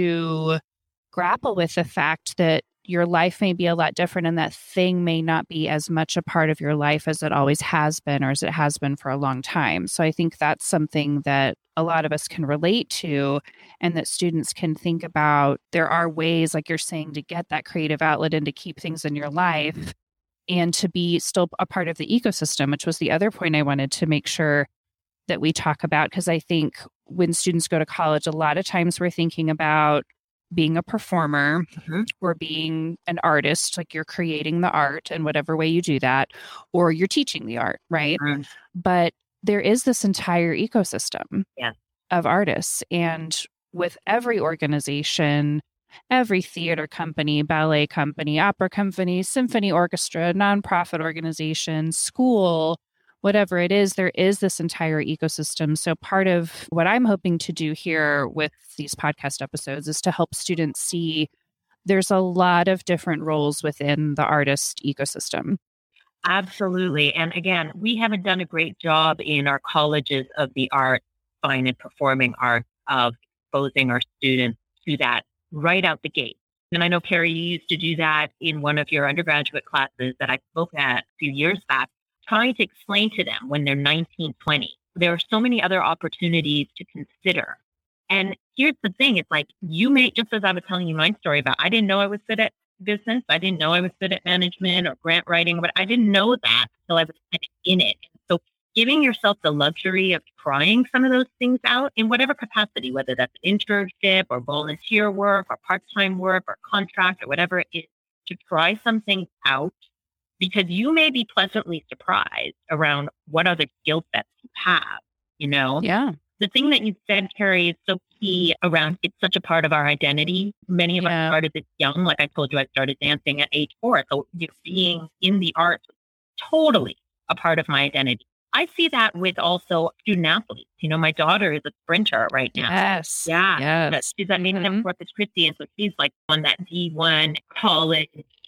to grapple with the fact that your life may be a lot different and that thing may not be as much a part of your life as it always has been or as it has been for a long time. So I think that's something that a lot of us can relate to and that students can think about. There are ways, like you're saying, to get that creative outlet and to keep things in your life and to be still a part of the ecosystem, which was the other point I wanted to make sure that we talk about. Because I think when students go to college, a lot of times we're thinking about being a performer Mm-hmm. or being an artist, like you're creating the art in whatever way you do that, or you're teaching the art, right? Mm-hmm. But there is this entire ecosystem Yeah. of artists. And with every organization, every theater company, ballet company, opera company, symphony orchestra, nonprofit organization, school, whatever it is, there is this entire ecosystem. So part of what I'm hoping to do here with these podcast episodes is to help students see there's a lot of different roles within the artist ecosystem. Absolutely. And again, we haven't done a great job in our colleges of the art, fine and performing arts, of exposing our students to that right out the gate. And I know, Carrie, you used to do that in one of your undergraduate classes that I spoke at a few years back, trying to explain to them when they're nineteen, twenty. There are so many other opportunities to consider. And here's the thing. It's like you may, just as I was telling you my story about, I didn't know I was good at business. I didn't know I was good at management or grant writing, but I didn't know that until I was kind of in it. So giving yourself the luxury of trying some of those things out in whatever capacity, whether that's an internship or volunteer work or part-time work or contract or whatever it is, to try something out, because you may be pleasantly surprised around what other skill sets you have, you know? Yeah. The thing that you said, Carrie, is so key around it's such a part of our identity. Many of Yeah. us started this young. Like I told you, I started dancing at age four. So you know, being in the arts was totally a part of my identity. I see that with also student athletes. You know, my daughter is a sprinter right now. Yes. Yeah. Yes. She's at Maiden Mhm. Corpus Christi. And so she's like on that D one college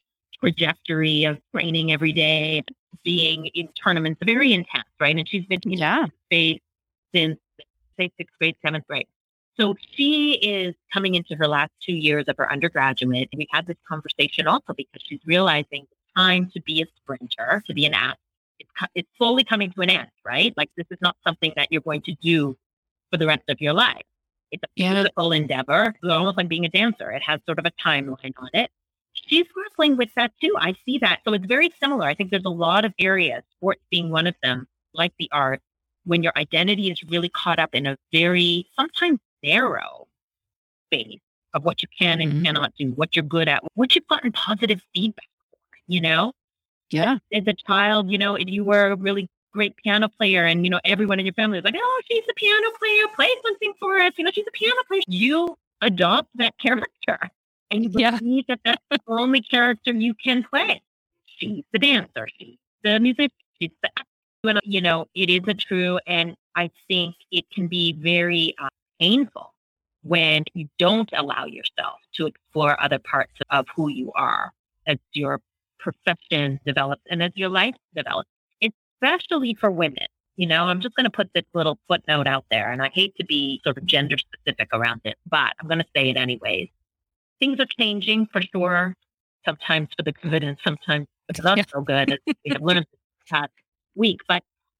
trajectory of training every day, being in tournaments, very intense, right? And she's been in Yeah. space since, say, sixth grade, seventh grade. So she is coming into her last two years of her undergraduate. And we had this conversation also because she's realizing the time to be a sprinter, to be an athlete, it's, it's slowly coming to an end, right? Like this is not something that you're going to do for the rest of your life. It's a Yeah. physical endeavor. It's almost like being a dancer. It has sort of a timeline on it. She's wrestling with that too. I see that. So it's very similar. I think there's a lot of areas, sports being one of them, like the arts, when your identity is really caught up in a very sometimes narrow space of what you can and Mhm. cannot do, what you're good at, what you've gotten positive feedback for, you know? Yeah. As a child, you know, if you were a really great piano player and, you know, everyone in your family is like, oh, she's a piano player, play something for us. You know, she's a piano player. You adopt that character and you Yeah. believe that that's the only character you can play. She's the dancer. She's the musician. She's the, you know, it is a true. And I think it can be very uh, painful when you don't allow yourself to explore other parts of who you are as your profession develops and as your life develops, especially for women. You know, I'm just going to put this little footnote out there, and I hate to be sort of gender specific around it, but I'm going to say it anyways. Things are changing for sure, sometimes for the good and sometimes for the not Yeah. so good, as we have learned this past week. But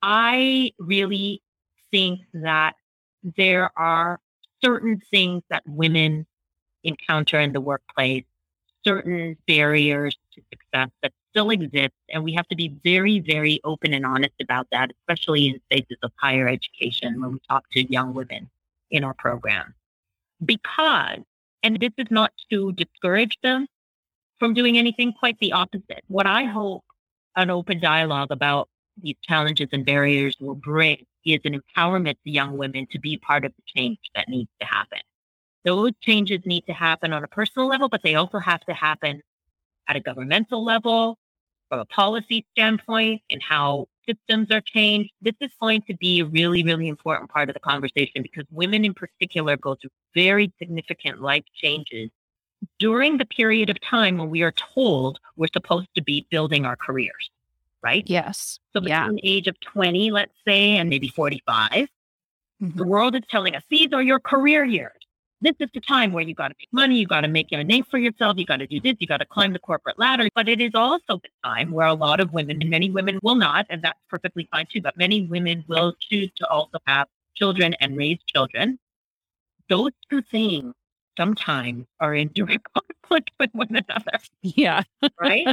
I really think that there are certain things that women encounter in the workplace, certain barriers to success that still exist. And we have to be very, very open and honest about that, especially in spaces of higher education when we talk to young women in our program. Because, and this is not to discourage them from doing anything, quite the opposite. What I hope an open dialogue about these challenges and barriers will bring is an empowerment to young women to be part of the change that needs to happen. Those changes need to happen on a personal level, but they also have to happen at a governmental level, from a policy standpoint, and how systems are changed. This is going to be a really, really important part of the conversation because women in particular go through very significant life changes during the period of time when we are told we're supposed to be building our careers, right? Yes. So Yeah. between the age of twenty, let's say, and maybe forty-five, Mhm. the world is telling us these are your career years. This is the time where you got to make money, you got to make your name for yourself, you got to do this, you got to climb the corporate ladder. But it is also the time where a lot of women, and many women will not, and that's perfectly fine too, but many women will choose to also have children and raise children. Those two things sometimes are in direct conflict with one another, Yeah. right?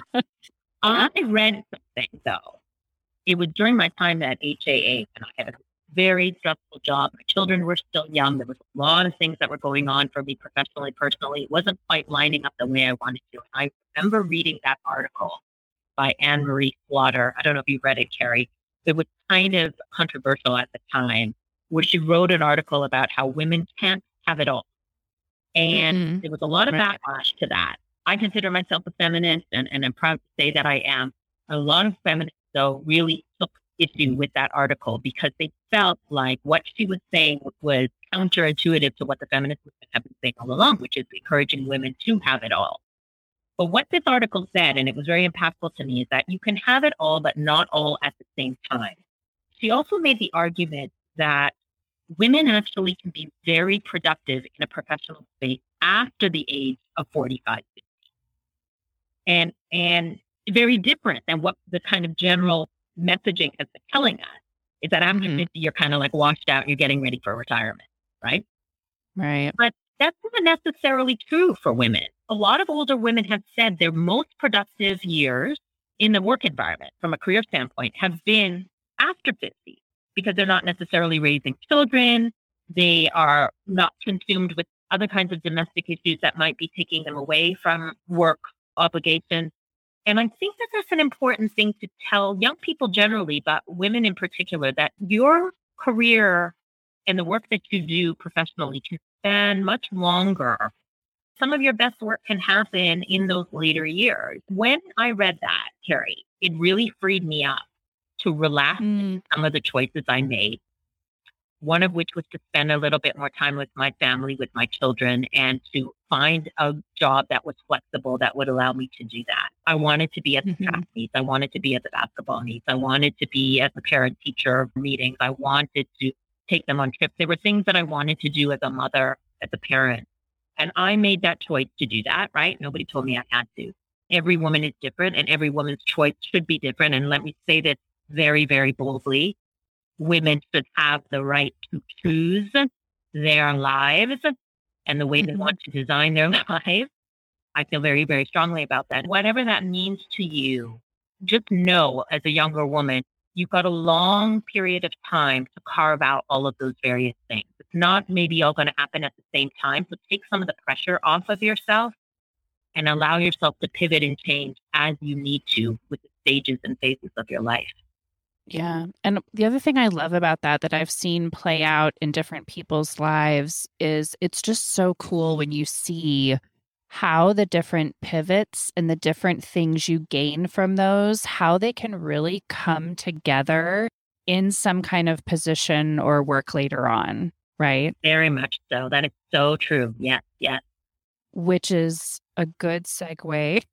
I read something though. It was during my time at H A A, and I had a very stressful job. My children were still young. There was a lot of things that were going on for me professionally, personally. It wasn't quite lining up the way I wanted to. And I remember reading that article by Anne Marie Slaughter. I don't know if you read it, Carrie. It was kind of controversial at the time, where she wrote an article about how women can't have it all. And Mhm. there was a lot of Right. backlash to that. I consider myself a feminist, and, and I'm proud to say that I am. A lot of feminists, though, really took issue with that article because they felt like what she was saying was counterintuitive to what the feminists have been saying all along, which is encouraging women to have it all. But what this article said, and it was very impactful to me, is that you can have it all, but not all at the same time. She also made the argument that women actually can be very productive in a professional space after the age of forty-five, fifty. And, and very different than what the kind of general messaging has been telling us is that after Mhm. fifty, you're kind of like washed out and you're getting ready for retirement, right? Right. But that's not necessarily true for women. A lot of older women have said their most productive years in the work environment from a career standpoint have been after fifty because they're not necessarily raising children. They are not consumed with other kinds of domestic issues that might be taking them away from work obligations. And I think that that's an important thing to tell young people generally, but women in particular, that your career and the work that you do professionally can span much longer. Some of your best work can happen in those later years. When I read that, Carrie, it really freed me up to relax Mm. some of the choices I made. One of which was to spend a little bit more time with my family, with my children, and to find a job that was flexible that would allow me to do that. I wanted to be at the Mhm. track meets. I wanted to be at the basketball meets. I wanted to be at the parent-teacher meetings. I wanted to take them on trips. There were things that I wanted to do as a mother, as a parent. And I made that choice to do that, right? Nobody told me I had to. Every woman is different and every woman's choice should be different. And let me say this very, very boldly. Women should have the right to choose their lives and the way they Mhm. want to design their lives. I feel very, very strongly about that. Whatever that means to you, just know as a younger woman, you've got a long period of time to carve out all of those various things. not maybe all going to happen at the same time. So take some of the pressure off of yourself and allow yourself to pivot and change as you need to with the stages and phases of your life. Yeah. And the other thing I love about that, that I've seen play out in different people's lives, is it's just so cool when you see how the different pivots and the different things you gain from those, how they can really come together in some kind of position or work later on, right? Very much so. That is so true. Yes, yes. Which is a good segue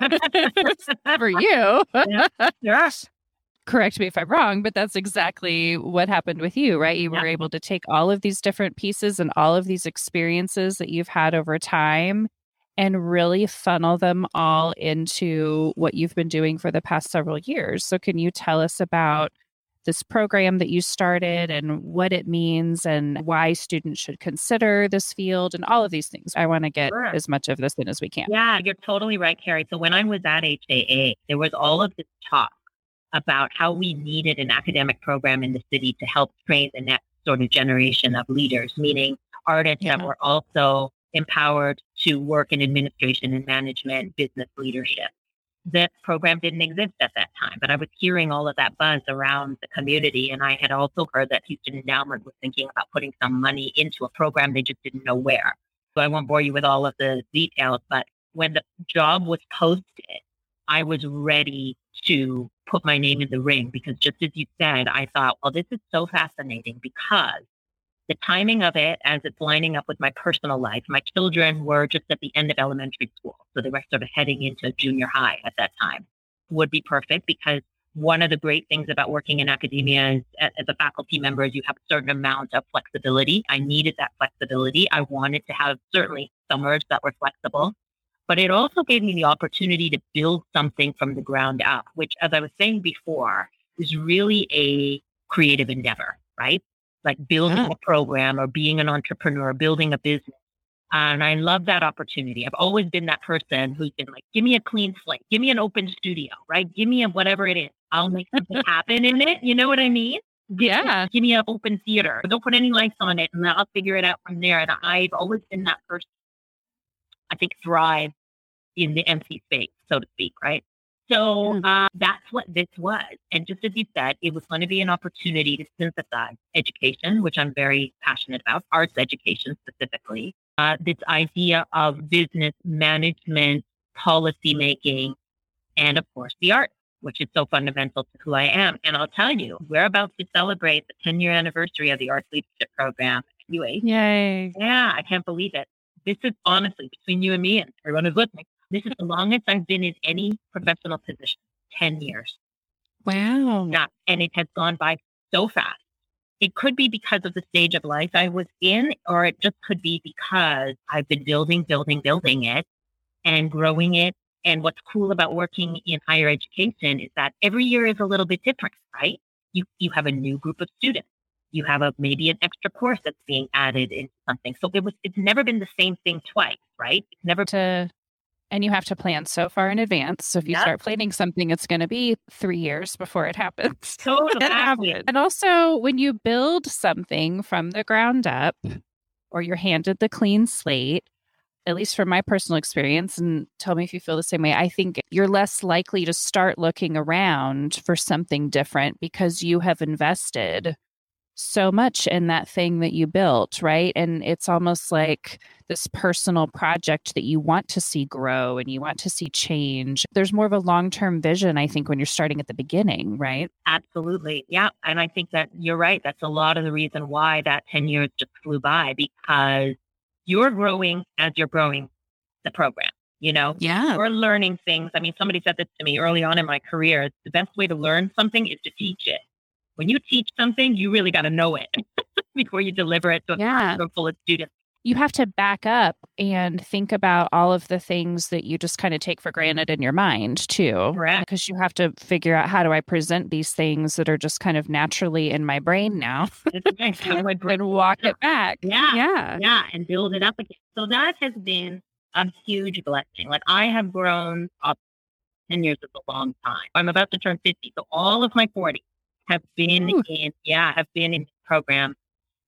for you. Yes. Correct me if I'm wrong, but that's exactly what happened with you, right? You were Yeah. able to take all of these different pieces and all of these experiences that you've had over time and really funnel them all into what you've been doing for the past several years. So can you tell us about this program that you started and what it means and why students should consider this field and all of these things? I want to get Sure. as much of this in as we can. Yeah, you're totally right, Carrie. So when I was at H A A, there was all of this talk about how we needed an academic program in the city to help train the next sort of generation of leaders, meaning artists Yeah. that were also empowered to work in administration and management, business leadership. That program didn't exist at that time, but I was hearing all of that buzz around the community. And I had also heard that Houston Endowment was thinking about putting some money into a program. They just didn't know where. So I won't bore you with all of the details, but when the job was posted, I was ready to put my name in the ring because just as you said, I thought, well, this is so fascinating because the timing of it as it's lining up with my personal life, my children were just at the end of elementary school. So they were sort of heading into junior high at that time, would be perfect because one of the great things about working in academia is as a faculty member is you have a certain amount of flexibility. I needed that flexibility. I wanted to have certainly summers that were flexible. But it also gave me the opportunity to build something from the ground up, which, as I was saying before, is really a creative endeavor, right? Like building Yeah. a program or being an entrepreneur, building a business. And I love that opportunity. I've always been that person who's been like, give me a clean slate, give me an open studio, right? Give me a whatever it is. I'll make something happen in it. You know what I mean? Give, Yeah. Give me an open theater. Don't put any lights on it and I'll figure it out from there. And I've always been that person. I think thrive in the M C space, so to speak, right? So Mm. uh, that's what this was. And just as you said, it was going to be an opportunity to synthesize education, which I'm very passionate about, arts education specifically, uh, this idea of business management, policy making, and of course, the arts, which is so fundamental to who I am. And I'll tell you, we're about to celebrate the ten-year anniversary of the Arts Leadership Program at U A. Yay. Yeah, I can't believe it. This is honestly, between you and me and everyone who's listening, this is the longest I've been in any professional position, ten years. Wow. Yeah, and it has gone by so fast. It could be because of the stage of life I was in, or it just could be because I've been building, building, building it and growing it. And what's cool about working in higher education is that every year is a little bit different, right? You you have a new group of students. You have a maybe an extra course that's being added into something. So it was it's never been the same thing twice, right? It's never To and you have to plan so far in advance. So if you Yep. start planning something, it's going to be three years before it happens. Totally. It happens. And also, when you build something from the ground up, or you're handed the clean slate, at least from my personal experience, and tell me if you feel the same way, I think you're less likely to start looking around for something different because you have invested so much in that thing that you built, right? And it's almost like this personal project that you want to see grow and you want to see change. There's more of a long-term vision, I think, when you're starting at the beginning, right? Absolutely. Yeah. And I think that you're right. That's a lot of the reason why that ten years just flew by because you're growing as you're growing the program, you know? Yeah. You're learning things. I mean, somebody said this to me early on in my career. The best way to learn something is to teach it. When you teach something, you really got to know it before you deliver it to a Yeah. classroom full of students. You have to back up and think about all of the things that you just kind of take for granted in your mind too. Correct. Because you have to figure out, how do I present these things that are just kind of naturally in my brain now That's right. How do I break and walk it back? Yeah. Yeah. Yeah. And build it up again. So that has been a huge blessing. Like I have grown up ten years is a long time. I'm about to turn fifty. So all of my forties have been Ooh. in, yeah, have been in this program.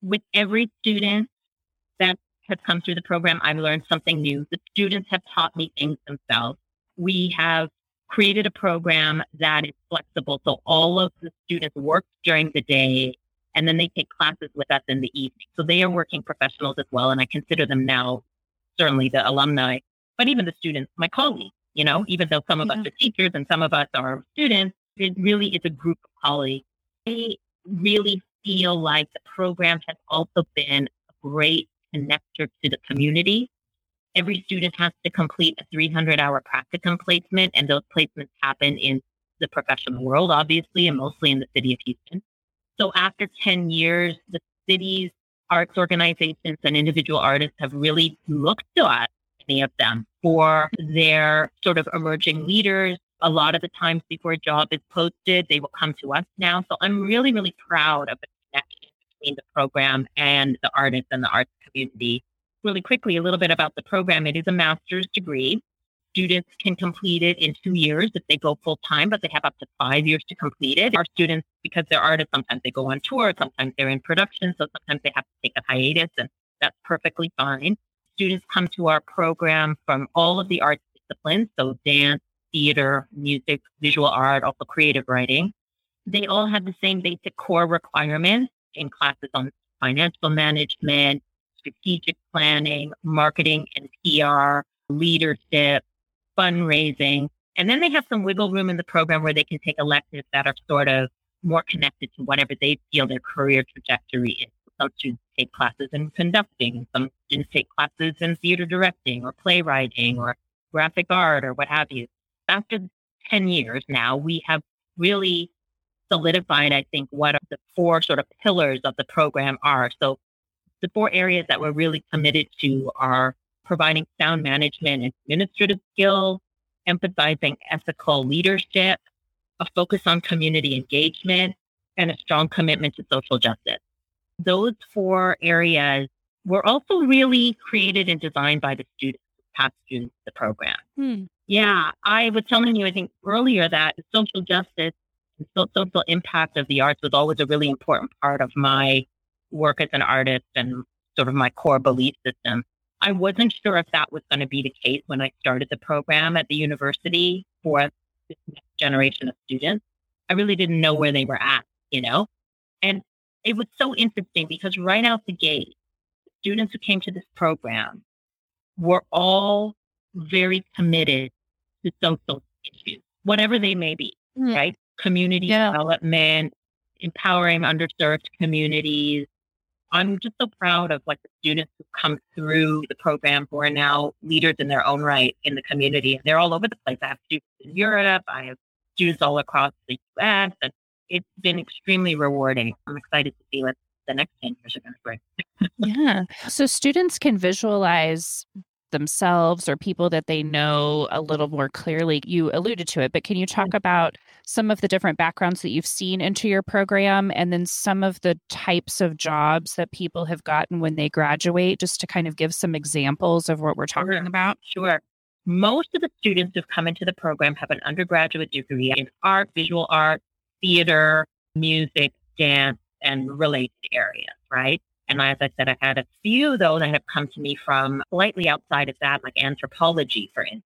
With every student that has come through the program, I've learned something new. The students have taught me things themselves. We have created a program that is flexible. So all of the students work during the day and then they take classes with us in the evening. So they are working professionals as well. And I consider them now certainly the alumni, but even the students, my colleagues, you know, even though some of yeah. us are teachers and some of us are students, it really is a group of colleagues. I really feel like the program has also been a great connector to the community. Every student has to complete a three hundred hour practicum placement, and those placements happen in the professional world, obviously, and mostly in the city of Houston. So after ten years, the city's arts organizations and individual artists have really looked to us, many of them, for their sort of emerging leaders. A lot of the times before a job is posted, they will come to us now. So I'm really, really proud of the connection between the program and the artists and the arts community. Really quickly, a little bit about the program. It is a master's degree. Students can complete it in two years if they go full time, but they have up to five years to complete it. Our students, because they're artists, sometimes they go on tour, sometimes they're in production, so sometimes they have to take a hiatus, and that's perfectly fine. Students come to our program from all of the arts disciplines, so dance, theater, music, visual art, also creative writing. They all have the same basic core requirements in classes on financial management, strategic planning, marketing and P R, leadership, fundraising. And then they have some wiggle room in the program where they can take electives that are sort of more connected to whatever they feel their career trajectory is. Some students take classes in conducting, some students take classes in theater directing or playwriting or graphic art or what have you. After ten years now, we have really solidified, I think, what the four sort of pillars of the program are. So the four areas that we're really committed to are providing sound management and administrative skills, emphasizing ethical leadership, a focus on community engagement, and a strong commitment to social justice. Those four areas were also really created and designed by the students, past students of the program. Hmm. Yeah, I was telling you, I think earlier that the social justice and social impact of the arts was always a really important part of my work as an artist and sort of my core belief system. I wasn't sure if that was going to be the case when I started the program at the university for this next generation of students. I really didn't know where they were at, you know? And it was so interesting because right out the gate, the students who came to this program were all very committed to social issues, whatever they may be, mm. right? Community yeah. development, empowering underserved communities. I'm just so proud of like the students who come through the program who are now leaders in their own right in the community. They're all over the place. I have students in Europe. I have students all across the U S, and it's been extremely rewarding. I'm excited to see what the next ten years are going to bring. Yeah. So students can visualize themselves or people that they know a little more clearly. You alluded to it, but can you talk about some of the different backgrounds that you've seen into your program and then some of the types of jobs that people have gotten when they graduate, just to kind of give some examples of what we're talking sure. about? Sure. Most of the students who've come into the program have an undergraduate degree in art, visual art, theater, music, dance, and related areas, right? And as I said, I had a few, though, that have come to me from slightly outside of that, like anthropology, for instance,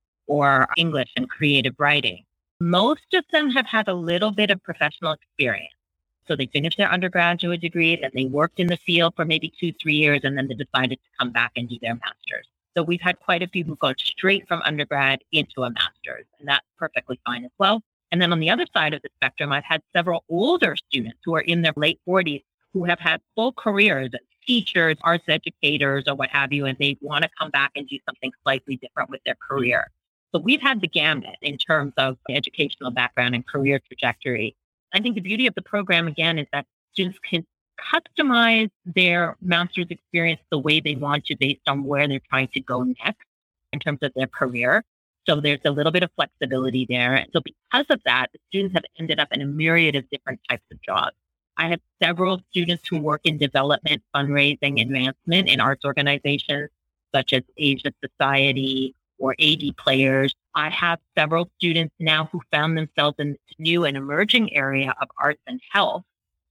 or English and creative writing. Most of them have had a little bit of professional experience. So they finished their undergraduate degree, and they worked in the field for maybe two, three years, and then they decided to come back and do their master's. So we've had quite a few who've gone straight from undergrad into a master's, and that's perfectly fine as well. And then on the other side of the spectrum, I've had several older students who are in their late forties who have had full careers as teachers, arts educators, or what have you, and they want to come back and do something slightly different with their career. So we've had the gamut in terms of educational background and career trajectory. I think the beauty of the program, again, is that students can customize their master's experience the way they want to based on where they're trying to go next in terms of their career. So there's a little bit of flexibility there. And so because of that, the students have ended up in a myriad of different types of jobs. I have several students who work in development, fundraising, advancement in arts organizations, such as Asia Society or A D Players. I have several students now who found themselves in this new and emerging area of arts and health,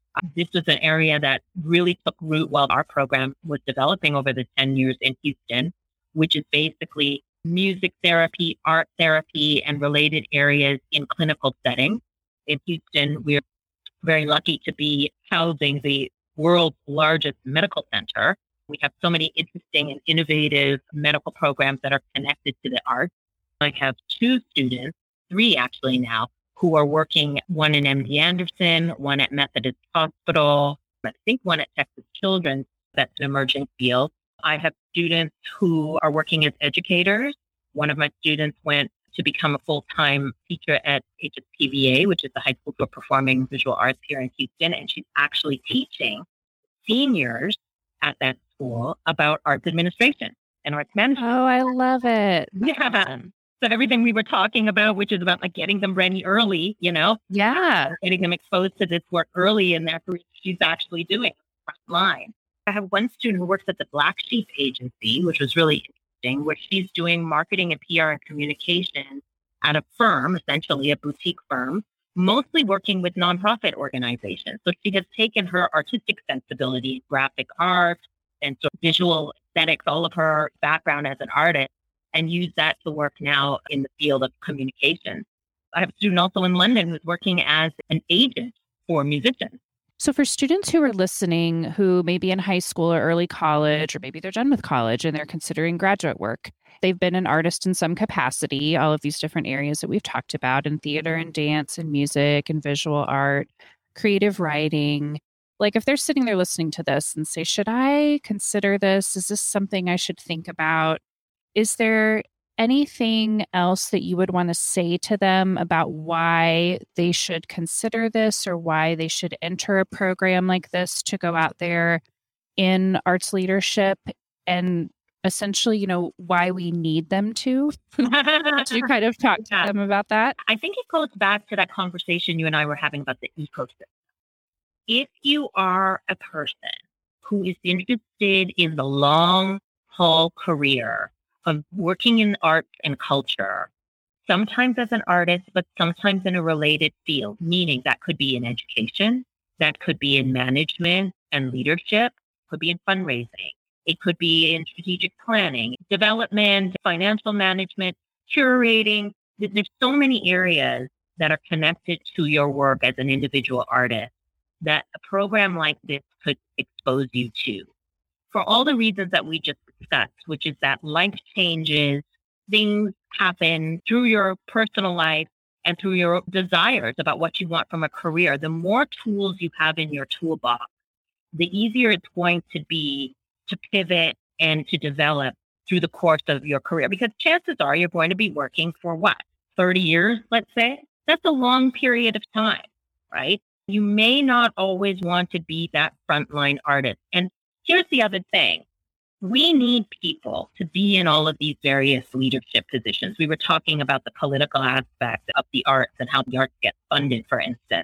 Uh, This was an area that really took root while our program was developing over the ten years in Houston, which is basically music therapy, art therapy, and related areas in clinical settings. In Houston, we're very lucky to be housing the world's largest medical center. We have so many interesting and innovative medical programs that are connected to the arts. I have two students, three actually now, who are working, one in M D Anderson, one at Methodist Hospital, I think one at Texas Children's. That's an emerging field. I have students who are working as educators. One of my students went to become a full-time teacher at H S P V A, which is the High School for Performing Visual Arts here in Houston, and she's actually teaching seniors at that school about arts administration and arts management. Oh, I love it. Yeah. So everything we were talking about, which is about like getting them ready early, you know, Yeah. getting them exposed to this work early in their career, she's actually doing front line. I have one student who works at the Black Sheep Agency, which was really interesting, where she's doing marketing and P R and communication at a firm, essentially a boutique firm, mostly working with nonprofit organizations. So she has taken her artistic sensibility, graphic art, and so visual aesthetics, all of her background as an artist, and use that to work now in the field of communication. I have a student also in London who's working as an agent for musicians. So for students who are listening who may be in high school or early college, or maybe they're done with college and they're considering graduate work, they've been an artist in some capacity, all of these different areas that we've talked about in theater and dance and music and visual art, creative writing. Like if they're sitting there listening to this and say, should I consider this? Is this something I should think about? Is there anything else that you would want to say to them about why they should consider this or why they should enter a program like this to go out there in arts leadership, and essentially, you know, why we need them to? Did you kind of talk to Yeah. them about that? I think it goes back to that conversation you and I were having about the ecosystem. If you are a person who is interested in the long haul career of working in arts and culture, sometimes as an artist, but sometimes in a related field, meaning that could be in education, that could be in management and leadership, could be in fundraising, it could be in strategic planning, development, financial management, curating. There's so many areas that are connected to your work as an individual artist that a program like this could expose you to. For all the reasons that we just discussed, which is that life changes, things happen through your personal life and through your desires about what you want from a career. The more tools you have in your toolbox, the easier it's going to be to pivot and to develop through the course of your career. Because chances are you're going to be working for what, thirty years, let's say? That's a long period of time, right? You may not always want to be that frontline artist. And here's the other thing. We need people to be in all of these various leadership positions. We were talking about the political aspect of the arts and how the arts get funded, for instance.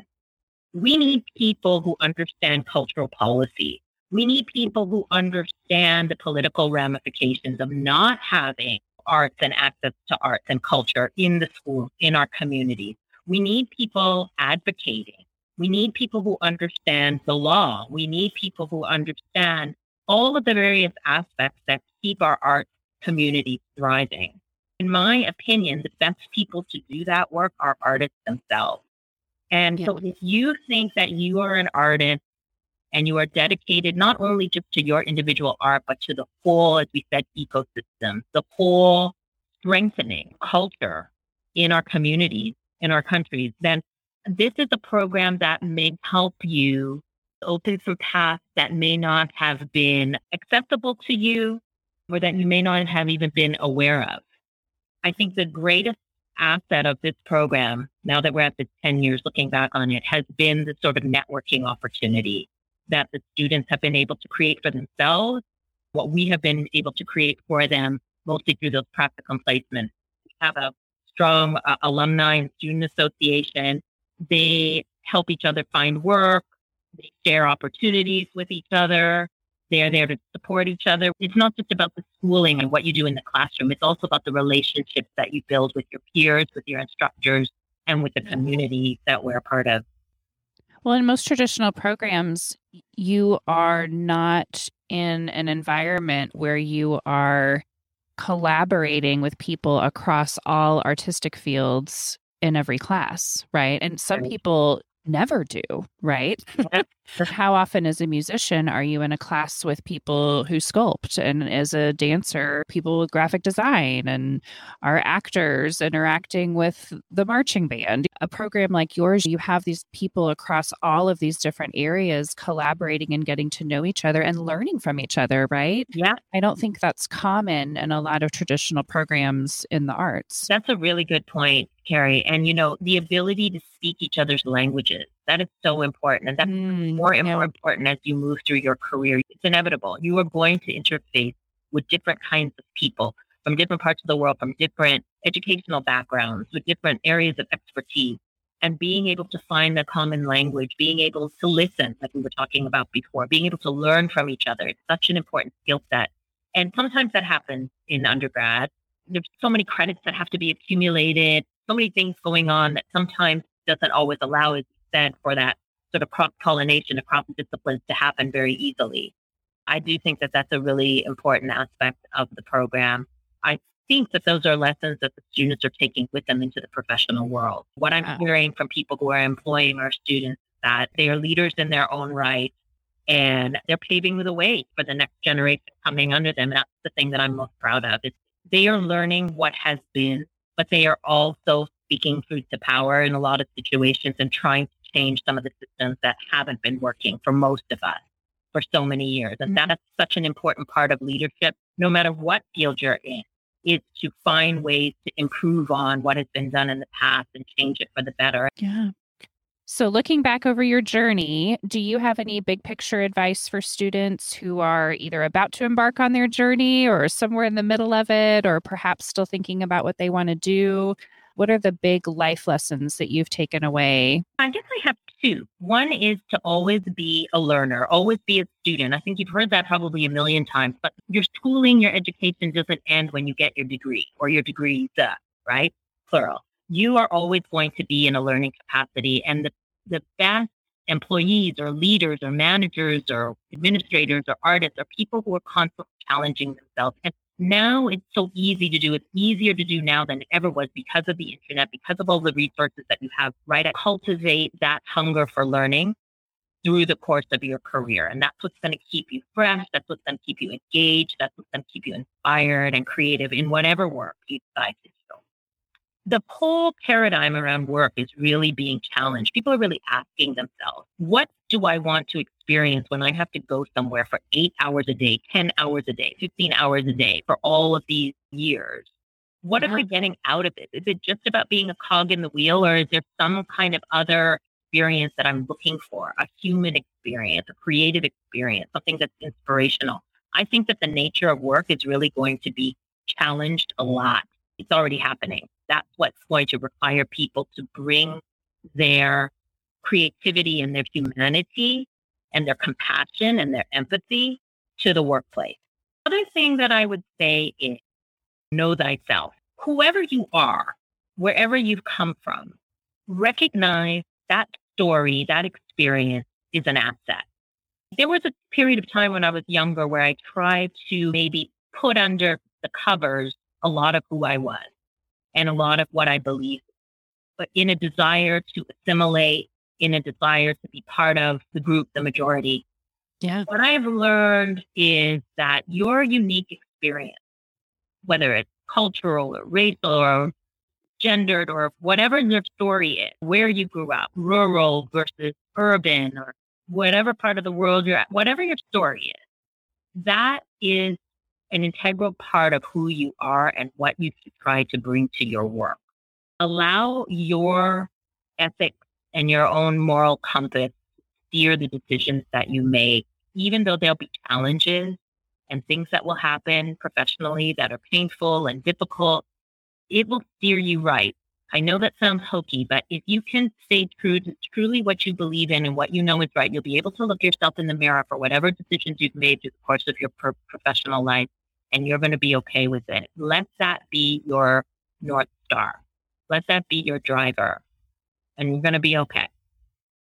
We need people who understand cultural policy. We need people who understand the political ramifications of not having arts and access to arts and culture in the schools, in our communities. We need people advocating. We need people who understand the law. We need people who understand all of the various aspects that keep our art community thriving. In my opinion, the best people to do that work are artists themselves. And Yeah. so if you think that you are an artist and you are dedicated not only just to your individual art, but to the whole, as we said, ecosystem, the whole strengthening culture in our communities, in our countries, then this is a program that may help you open some paths that may not have been accessible to you or that you may not have even been aware of. I think the greatest asset of this program, now that we're at the ten years looking back on it, has been the sort of networking opportunity that the students have been able to create for themselves, what we have been able to create for them, mostly through those practicum placements. We have a strong uh, alumni and student association. They help each other find work. They share opportunities with each other. They are there to support each other. It's not just about the schooling and what you do in the classroom. It's also about the relationships that you build with your peers, with your instructors, and with the community that we're a part of. Well, in most traditional programs, you are not in an environment where you are collaborating with people across all artistic fields in every class, right? And some Right. people never do, right? Yeah. How often as a musician are you in a class with people who sculpt, and as a dancer, people with graphic design, and our actors interacting with the marching band? A program like yours, you have these people across all of these different areas collaborating and getting to know each other and learning from each other, right? Yeah, I don't think that's common in a lot of traditional programs in the arts. that's a really good point, Carrie. And, you know, the ability to speak each other's languages, that is so important. And that's Mm, more and yeah. more important as you move through your career. It's inevitable. You are going to interface with different kinds of people from different parts of the world, from different educational backgrounds, with different areas of expertise. And being able to find a common language, being able to listen, like we were talking about before, being able to learn from each other, it's such an important skill set. And sometimes that happens in undergrad. There's so many credits that have to be accumulated, so many things going on that sometimes doesn't always allow, as you said, for that sort of cross-pollination across disciplines to happen very easily. I do think that that's a really important aspect of the program. I think that those are lessons that the students are taking with them into the professional world. What I'm Wow. hearing from people who are employing our students is that they are leaders in their own right, and they're paving the way for the next generation coming under them. And that's the thing that I'm most proud of, is they are learning what has been, but they are also speaking truth to power in a lot of situations and trying to change some of the systems that haven't been working for most of us for so many years. And that is such an important part of leadership, no matter what field you're in, is to find ways to improve on what has been done in the past and change it for the better. Yeah. So, looking back over your journey, do you have any big picture advice for students who are either about to embark on their journey or somewhere in the middle of it, or perhaps still thinking about what they want to do? What are the big life lessons that you've taken away? I guess I have two. One is to always be a learner, always be a student. I think you've heard that probably a million times, but your schooling, your education doesn't end when you get your degree or your degrees, uh, right? Plural. You are always going to be in a learning capacity, and the, the best employees or leaders or managers or administrators or artists are people who are constantly challenging themselves. And now it's so easy to do. It's easier to do now than it ever was because of the internet, because of all the resources that you have, right? Cultivate that hunger for learning through the course of your career. And that's what's going to keep you fresh. That's what's going to keep you engaged. That's what's going to keep you inspired and creative in whatever work you decide to do. The whole paradigm around work is really being challenged. People are really asking themselves, what do I want to experience when I have to go somewhere for eight hours a day, ten hours a day, fifteen hours a day for all of these years? What am I getting out of it? Is it just about being a cog in the wheel, or is there some kind of other experience that I'm looking for, a human experience, a creative experience, something that's inspirational? I think that the nature of work is really going to be challenged a lot. It's already happening. That's what's going to require people to bring their creativity and their humanity and their compassion and their empathy to the workplace. Other thing that I would say is know thyself. Whoever you are, wherever you've come from, recognize that story, that experience is an asset. There was a period of time when I was younger where I tried to maybe put under the covers a lot of who I was and a lot of what I believed, but in a desire to assimilate, in a desire to be part of the group, the majority. Yeah. What I've learned is that your unique experience, whether it's cultural or racial or gendered or whatever your story is, where you grew up, rural versus urban or whatever part of the world you're at, whatever your story is, that is an integral part of who you are and what you should try to bring to your work. Allow your ethics and your own moral compass to steer the decisions that you make, even though there'll be challenges and things that will happen professionally that are painful and difficult. It will steer you right. I know that sounds hokey, but if you can stay true to truly what you believe in and what you know is right, you'll be able to look yourself in the mirror for whatever decisions you've made through the course of your pro- professional life, and you're going to be okay with it. Let that be your North Star. Let that be your driver, and you're going to be okay.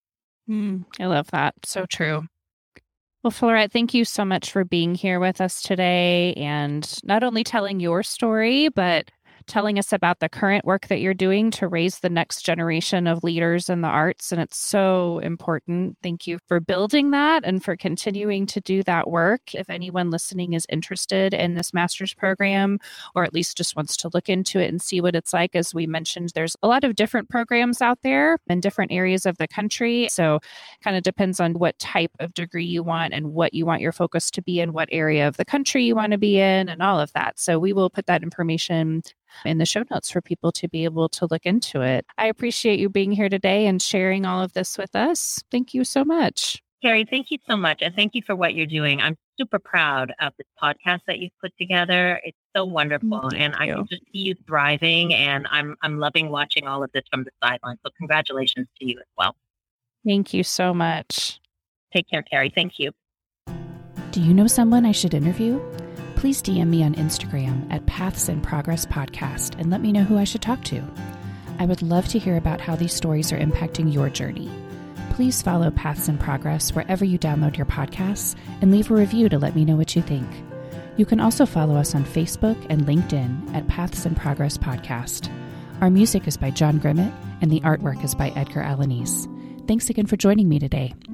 Mm, I love that. So true. Well, Florette, thank you so much for being here with us today and not only telling your story, but telling us about the current work that you're doing to raise the next generation of leaders in the arts. And it's so important. Thank you for building that and for continuing to do that work. If anyone listening is interested in this master's program, or at least just wants to look into it and see what it's like, as we mentioned, there's a lot of different programs out there in different areas of the country. So it kind of depends on what type of degree you want and what you want your focus to be in, what area of the country you want to be in, and all of that. So we will put that information in the show notes for people to be able to look into it. I appreciate you being here today and sharing all of this with us. Thank you so much. Carrie, thank you so much. And thank you for what you're doing. I'm super proud of this podcast that you've put together. It's so wonderful. Thank and you. I can just see you thriving. And I'm I'm loving watching all of this from the sidelines. So congratulations to you as well. Thank you so much. Take care, Carrie. Thank you. Do you know someone I should interview? Please D M me on Instagram at Paths in Progress Podcast and let me know who I should talk to. I would love to hear about how these stories are impacting your journey. Please follow Paths in Progress wherever you download your podcasts and leave a review to let me know what you think. You can also follow us on Facebook and LinkedIn at Paths in Progress Podcast. Our music is by John Grimmett and the artwork is by Edgar Alanis. Thanks again for joining me today.